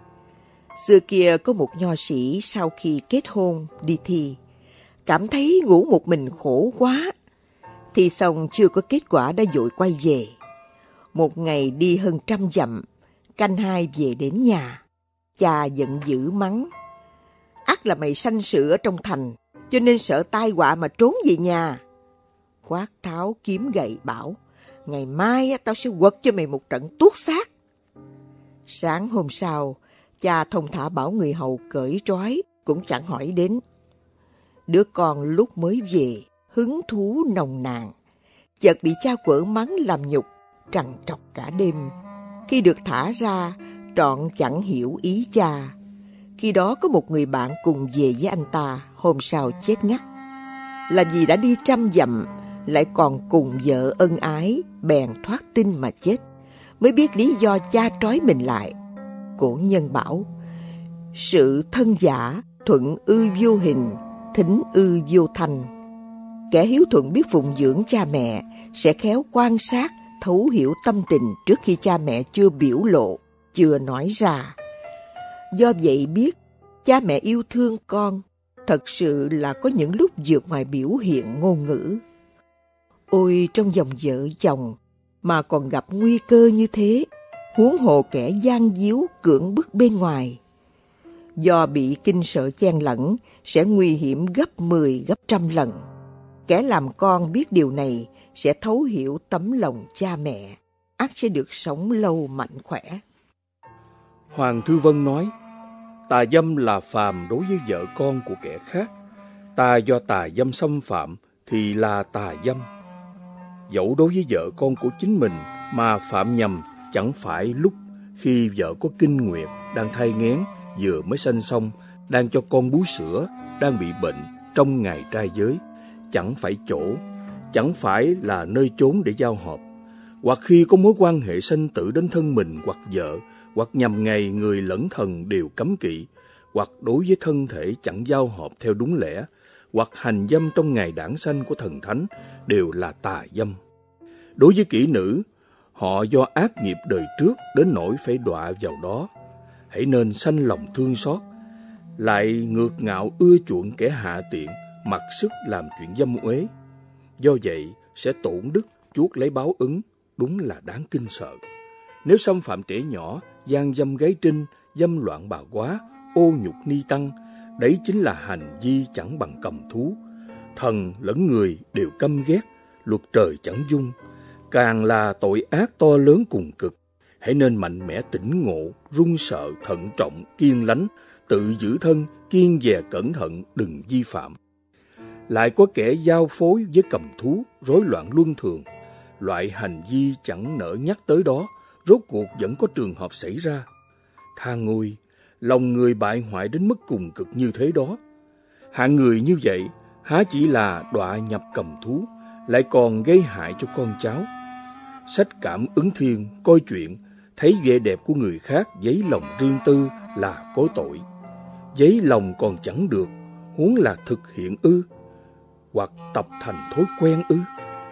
Xưa kia có một nho sĩ sau khi kết hôn đi thi, cảm thấy ngủ một mình khổ quá. Thi xong chưa có kết quả đã vội quay về. Một ngày đi hơn 100 dặm, canh 2 về đến nhà. Cha giận dữ mắng: ắt là mày sanh sự ở trong thành, cho nên sợ tai họa mà trốn về nhà. Quát tháo kiếm gậy bảo: ngày mai tao sẽ quật cho mày một trận tuốt xác. Sáng hôm sau, cha thông thả bảo người hầu cởi trói, cũng chẳng hỏi đến. Đứa con lúc mới về, hứng thú nồng nàn, chợt bị cha quở mắng làm nhục, trằn trọc cả đêm. Khi được thả ra, trọn chẳng hiểu ý cha. Khi đó có một người bạn cùng về với anh ta, hôm sau chết ngắt. Làm gì đã đi 100 dặm, lại còn cùng vợ ân ái, bèn thoát tinh mà chết. Mới biết lý do cha trói mình lại. Cổ nhân bảo: sự thân giả, thuận ư vô hình, thính ư vô thanh. Kẻ hiếu thuận biết phụng dưỡng cha mẹ sẽ khéo quan sát, thấu hiểu tâm tình trước khi cha mẹ chưa biểu lộ, chưa nói ra. Do vậy biết cha mẹ yêu thương con thật sự là có những lúc vượt ngoài biểu hiện ngôn ngữ. Ôi, trong dòng vợ chồng mà còn gặp nguy cơ như thế, huống hồ kẻ gian díu cưỡng bức bên ngoài. Do bị kinh sợ chen lẫn sẽ nguy hiểm gấp 10 gấp 100 lần. Kẻ làm con biết điều này sẽ thấu hiểu tấm lòng cha mẹ, ắt sẽ được sống lâu mạnh khỏe. Hoàng Thư Vân nói: tà dâm là phàm đối với vợ con của kẻ khác, ta do tà dâm xâm phạm thì là tà dâm. Dẫu đối với vợ con của chính mình mà phạm nhầm, chẳng phải lúc khi vợ có kinh nguyệt, đang thai nghén, vừa mới sanh xong, đang cho con bú sữa, đang bị bệnh trong ngày trai giới, chẳng phải chỗ, chẳng phải là nơi chốn để giao họp. Hoặc khi có mối quan hệ sanh tử đến thân mình hoặc vợ, hoặc nhằm ngày người lẫn thần đều cấm kỵ, hoặc đối với thân thể chẳng giao hợp theo đúng lẽ, hoặc hành dâm trong ngày đản sanh của thần thánh đều là tà dâm. Đối với kỹ nữ, họ do ác nghiệp đời trước đến nỗi phải đọa vào đó, hãy nên sanh lòng thương xót, lại ngược ngạo ưa chuộng kẻ hạ tiện, mặc sức làm chuyện dâm uế. Do vậy sẽ tổn đức, chuốc lấy báo ứng, đúng là đáng kinh sợ. Nếu xâm phạm trẻ nhỏ, gian dâm gái trinh, dâm loạn bà quá, ô nhục ni tăng, đấy chính là hành vi chẳng bằng cầm thú. Thần lẫn người đều căm ghét, luật trời chẳng dung, càng là tội ác to lớn cùng cực. Hãy nên mạnh mẽ tỉnh ngộ, run sợ, thận trọng, kiên lánh, tự giữ thân, kiêng dè cẩn thận, đừng vi phạm. Lại có kẻ giao phối với cầm thú, rối loạn luân thường. Loại hành vi chẳng nỡ nhắc tới đó, rốt cuộc vẫn có trường hợp xảy ra. Tha ngôi, lòng người bại hoại đến mức cùng cực như thế đó. Hạng người như vậy, há chỉ là đọa nhập cầm thú, lại còn gây hại cho con cháu. Sách Cảm Ứng Thiên coi chuyện, thấy vẻ đẹp của người khác giấy lòng riêng tư là có tội. Giấy lòng còn chẳng được, huống là thực hiện ư, hoặc tập thành thói quen ư.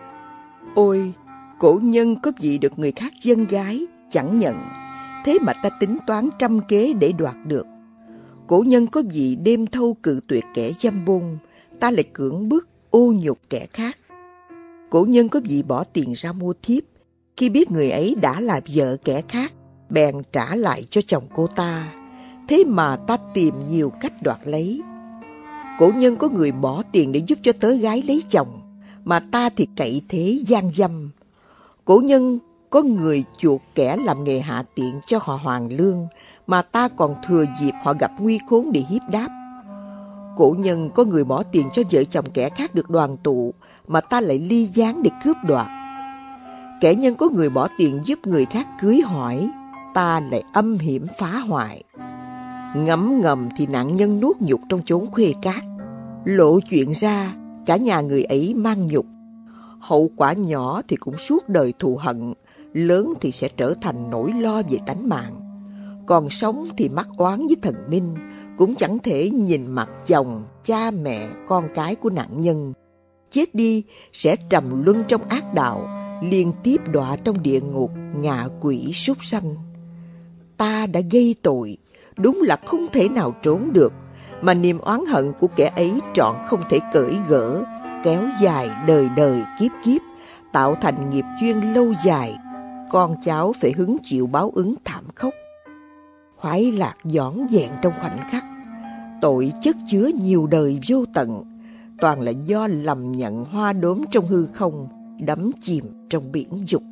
Ôi, cổ nhân có vị được người khác dâng gái, chẳng nhận, thế mà ta tính toán trăm kế để đoạt được. Cổ nhân có vị đêm thâu cự tuyệt kẻ dâm bôn, ta lại cưỡng bức ô nhục kẻ khác. Cổ nhân có vị bỏ tiền ra mua thiếp, khi biết người ấy đã là vợ kẻ khác, bèn trả lại cho chồng cô ta, thế mà ta tìm nhiều cách đoạt lấy. Cổ nhân có người bỏ tiền để giúp cho tớ gái lấy chồng, mà ta thì cậy thế gian dâm. Cổ nhân có người chuộc kẻ làm nghề hạ tiện cho họ hoàn lương, mà ta còn thừa dịp họ gặp nguy khốn để hiếp đáp. Cổ nhân có người bỏ tiền cho vợ chồng kẻ khác được đoàn tụ, mà ta lại ly gián để cướp đoạt. Kẻ nhân có người bỏ tiền giúp người khác cưới hỏi, ta lại âm hiểm phá hoại. Ngấm ngầm thì nạn nhân nuốt nhục trong chốn khuê cát, lộ chuyện ra cả nhà người ấy mang nhục. Hậu quả nhỏ thì cũng suốt đời thù hận, lớn thì sẽ trở thành nỗi lo về tánh mạng. Còn sống thì mắc oán với thần minh, cũng chẳng thể nhìn mặt chồng, cha mẹ, con cái của nạn nhân. Chết đi sẽ trầm luân trong ác đạo, liên tiếp đọa trong địa ngục, ngạ quỷ súc sanh. Ta đã gây tội, đúng là không thể nào trốn được, mà niềm oán hận của kẻ ấy trọn không thể cởi gỡ, kéo dài đời đời kiếp kiếp, tạo thành nghiệp duyên lâu dài. Con cháu phải hứng chịu báo ứng thảm khốc. Khoái lạc dõn dẹn trong khoảnh khắc, tội chất chứa nhiều đời vô tận, toàn là do lầm nhận hoa đốm trong hư không, đắm chìm trong biển dục.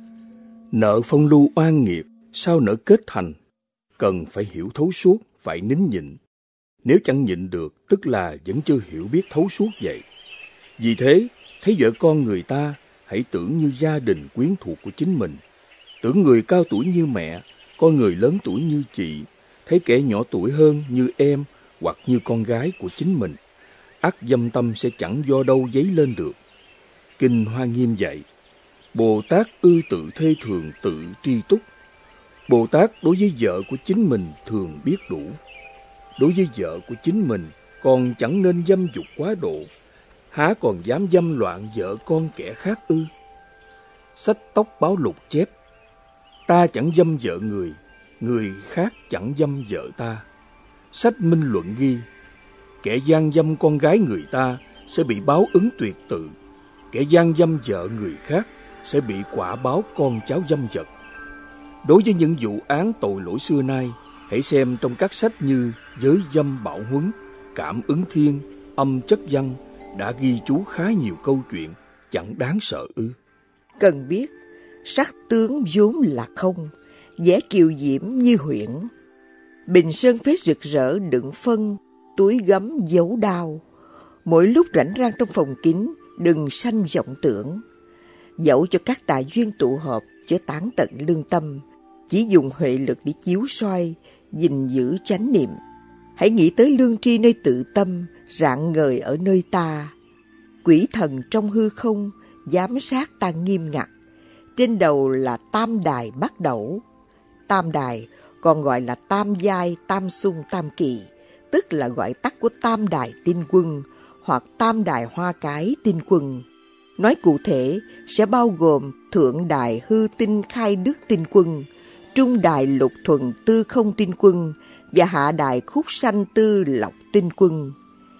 Nợ phong lưu oan nghiệt, sao nỡ kết thành? Cần phải hiểu thấu suốt, phải nín nhịn. Nếu chẳng nhịn được, tức là vẫn chưa hiểu biết thấu suốt vậy. Vì thế, thấy vợ con người ta, hãy tưởng như gia đình quyến thuộc của chính mình. Tưởng người cao tuổi như mẹ, coi người lớn tuổi như chị, thấy kẻ nhỏ tuổi hơn như em hoặc như con gái của chính mình. Ắt dâm tâm sẽ chẳng do đâu dấy lên được. Kinh Hoa Nghiêm dạy, Bồ Tát ư tự thê thường tự tri túc. Bồ Tát đối với vợ của chính mình thường biết đủ. Đối với vợ của chính mình còn chẳng nên dâm dục quá độ, há còn dám dâm loạn vợ con kẻ khác ư? Sách Tóc Báo Lục chép, ta chẳng dâm vợ người, người khác chẳng dâm vợ ta. Sách Minh Luận ghi, kẻ gian dâm con gái người ta sẽ bị báo ứng tuyệt tự, kẻ gian dâm vợ người khác sẽ bị quả báo con cháu dâm vật. Đối với những vụ án tội lỗi xưa nay, hãy xem trong các sách như Giới Dâm Bảo Huấn, Cảm Ứng Thiên, Âm Chất Văn đã ghi chú khá nhiều câu chuyện chẳng đáng sợ ư? Cần biết, sắc tướng vốn là không, vẻ kiều diễm như huyễn. Bình sơn phết rực rỡ đựng phân, túi gấm giấu đao. Mỗi lúc rảnh rang trong phòng kín, đừng sanh vọng tưởng. Dẫu cho các tài duyên tụ họp, chớ tán tận lương tâm, chỉ dùng huệ lực để chiếu soi, gìn giữ chánh niệm. Hãy nghĩ tới lương tri nơi tự tâm, rạng ngời ở nơi ta. Quỷ thần trong hư không, giám sát ta nghiêm ngặt. Trên đầu là tam đài bắt đầu. Tam đài còn gọi là tam giai, tam xung, tam kỳ, tức là gọi tắt của tam đài tinh quân hoặc tam đài hoa cái tinh quân. Nói cụ thể sẽ bao gồm thượng đài hư tinh khai đức tinh quân, trung đài lục thuần tư không tinh quân và hạ đài khúc sanh tư lộc tinh quân.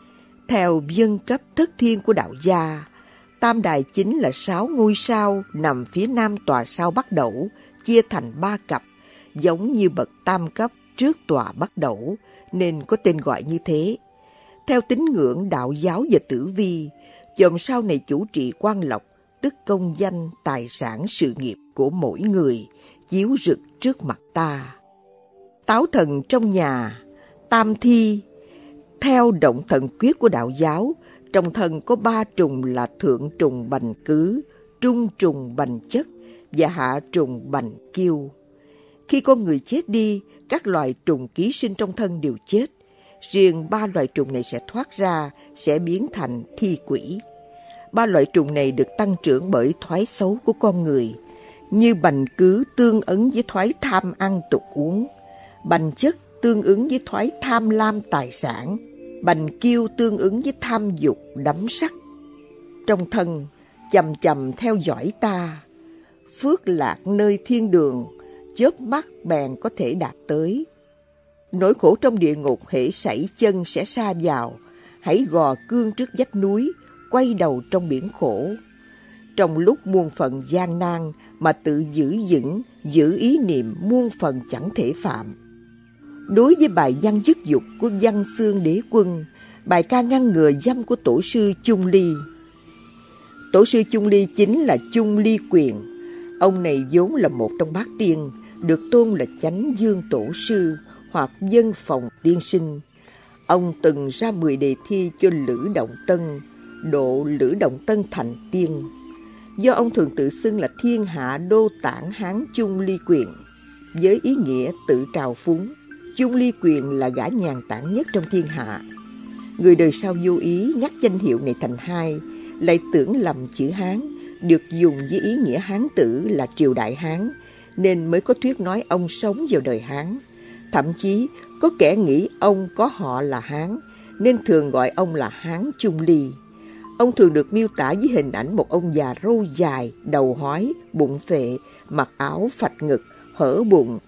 Theo vân cấp thất thiên của đạo gia, tam đài chính là 6 ngôi sao nằm phía nam tòa sao Bắc Đẩu, chia thành 3 cặp, giống như bậc tam cấp trước tòa Bắc Đẩu, nên có tên gọi như thế. Theo tín ngưỡng đạo giáo và tử vi, chòm sao này chủ trị quan lộc, tức công danh, tài sản, sự nghiệp của mỗi người, chiếu rực trước mặt ta. Táo thần trong nhà, tam thi. Theo động thần quyết của đạo giáo, trong thần có 3 trùng là thượng trùng bành cứ, trung trùng bành chất và hạ trùng bành kiêu. Khi con người chết đi, các loài trùng ký sinh trong thân đều chết. Riêng 3 loài trùng này sẽ thoát ra, sẽ biến thành thi quỷ. 3 loại trùng này được tăng trưởng bởi thói xấu của con người, như bành cứ tương ứng với thói tham ăn tục uống, bành chất tương ứng với thói tham lam tài sản, bành kiêu tương ứng với tham dục đắm sắc. Trong thân, chầm chầm theo dõi ta, phước lạc nơi thiên đường, chớp mắt bèn có thể đạt tới. Nỗi khổ trong địa ngục hễ sảy chân sẽ sa vào, hãy gò cương trước vách núi, quay đầu trong biển khổ. Trong lúc muôn phần gian nan mà tự giữ vững, giữ ý niệm muôn phần chẳng thể phạm. Đối với bài văn dứt dục của Văn Xương Đế Quân, bài ca ngăn ngừa dâm của tổ sư Chung Ly. Tổ sư Chung Ly chính là Chung Ly Quyền. Ông này vốn là một trong bát tiên, được tôn là Chánh Dương Tổ sư hoặc Dân Phòng Tiên Sinh. Ông từng ra 10 đề thi cho Lữ Động Tân, độ Lữ Động Tân thành tiên. Do ông thường tự xưng là thiên hạ đô tản Hán Chung Ly Quyền, với ý nghĩa tự trào phúng. Chung Ly Quyền là gã nhàn tản nhất trong thiên hạ. Người đời sau vô ý ngắt danh hiệu này thành hai, lại tưởng lầm chữ Hán được dùng với ý nghĩa Hán tử là triều đại Hán, nên mới có thuyết nói ông sống vào đời Hán. Thậm chí có kẻ nghĩ ông có họ là Hán, nên thường gọi ông là Hán Chung Ly. Ông thường được miêu tả với hình ảnh một ông già râu dài, đầu hói, bụng phệ, mặc áo phạch ngực, hở bụng,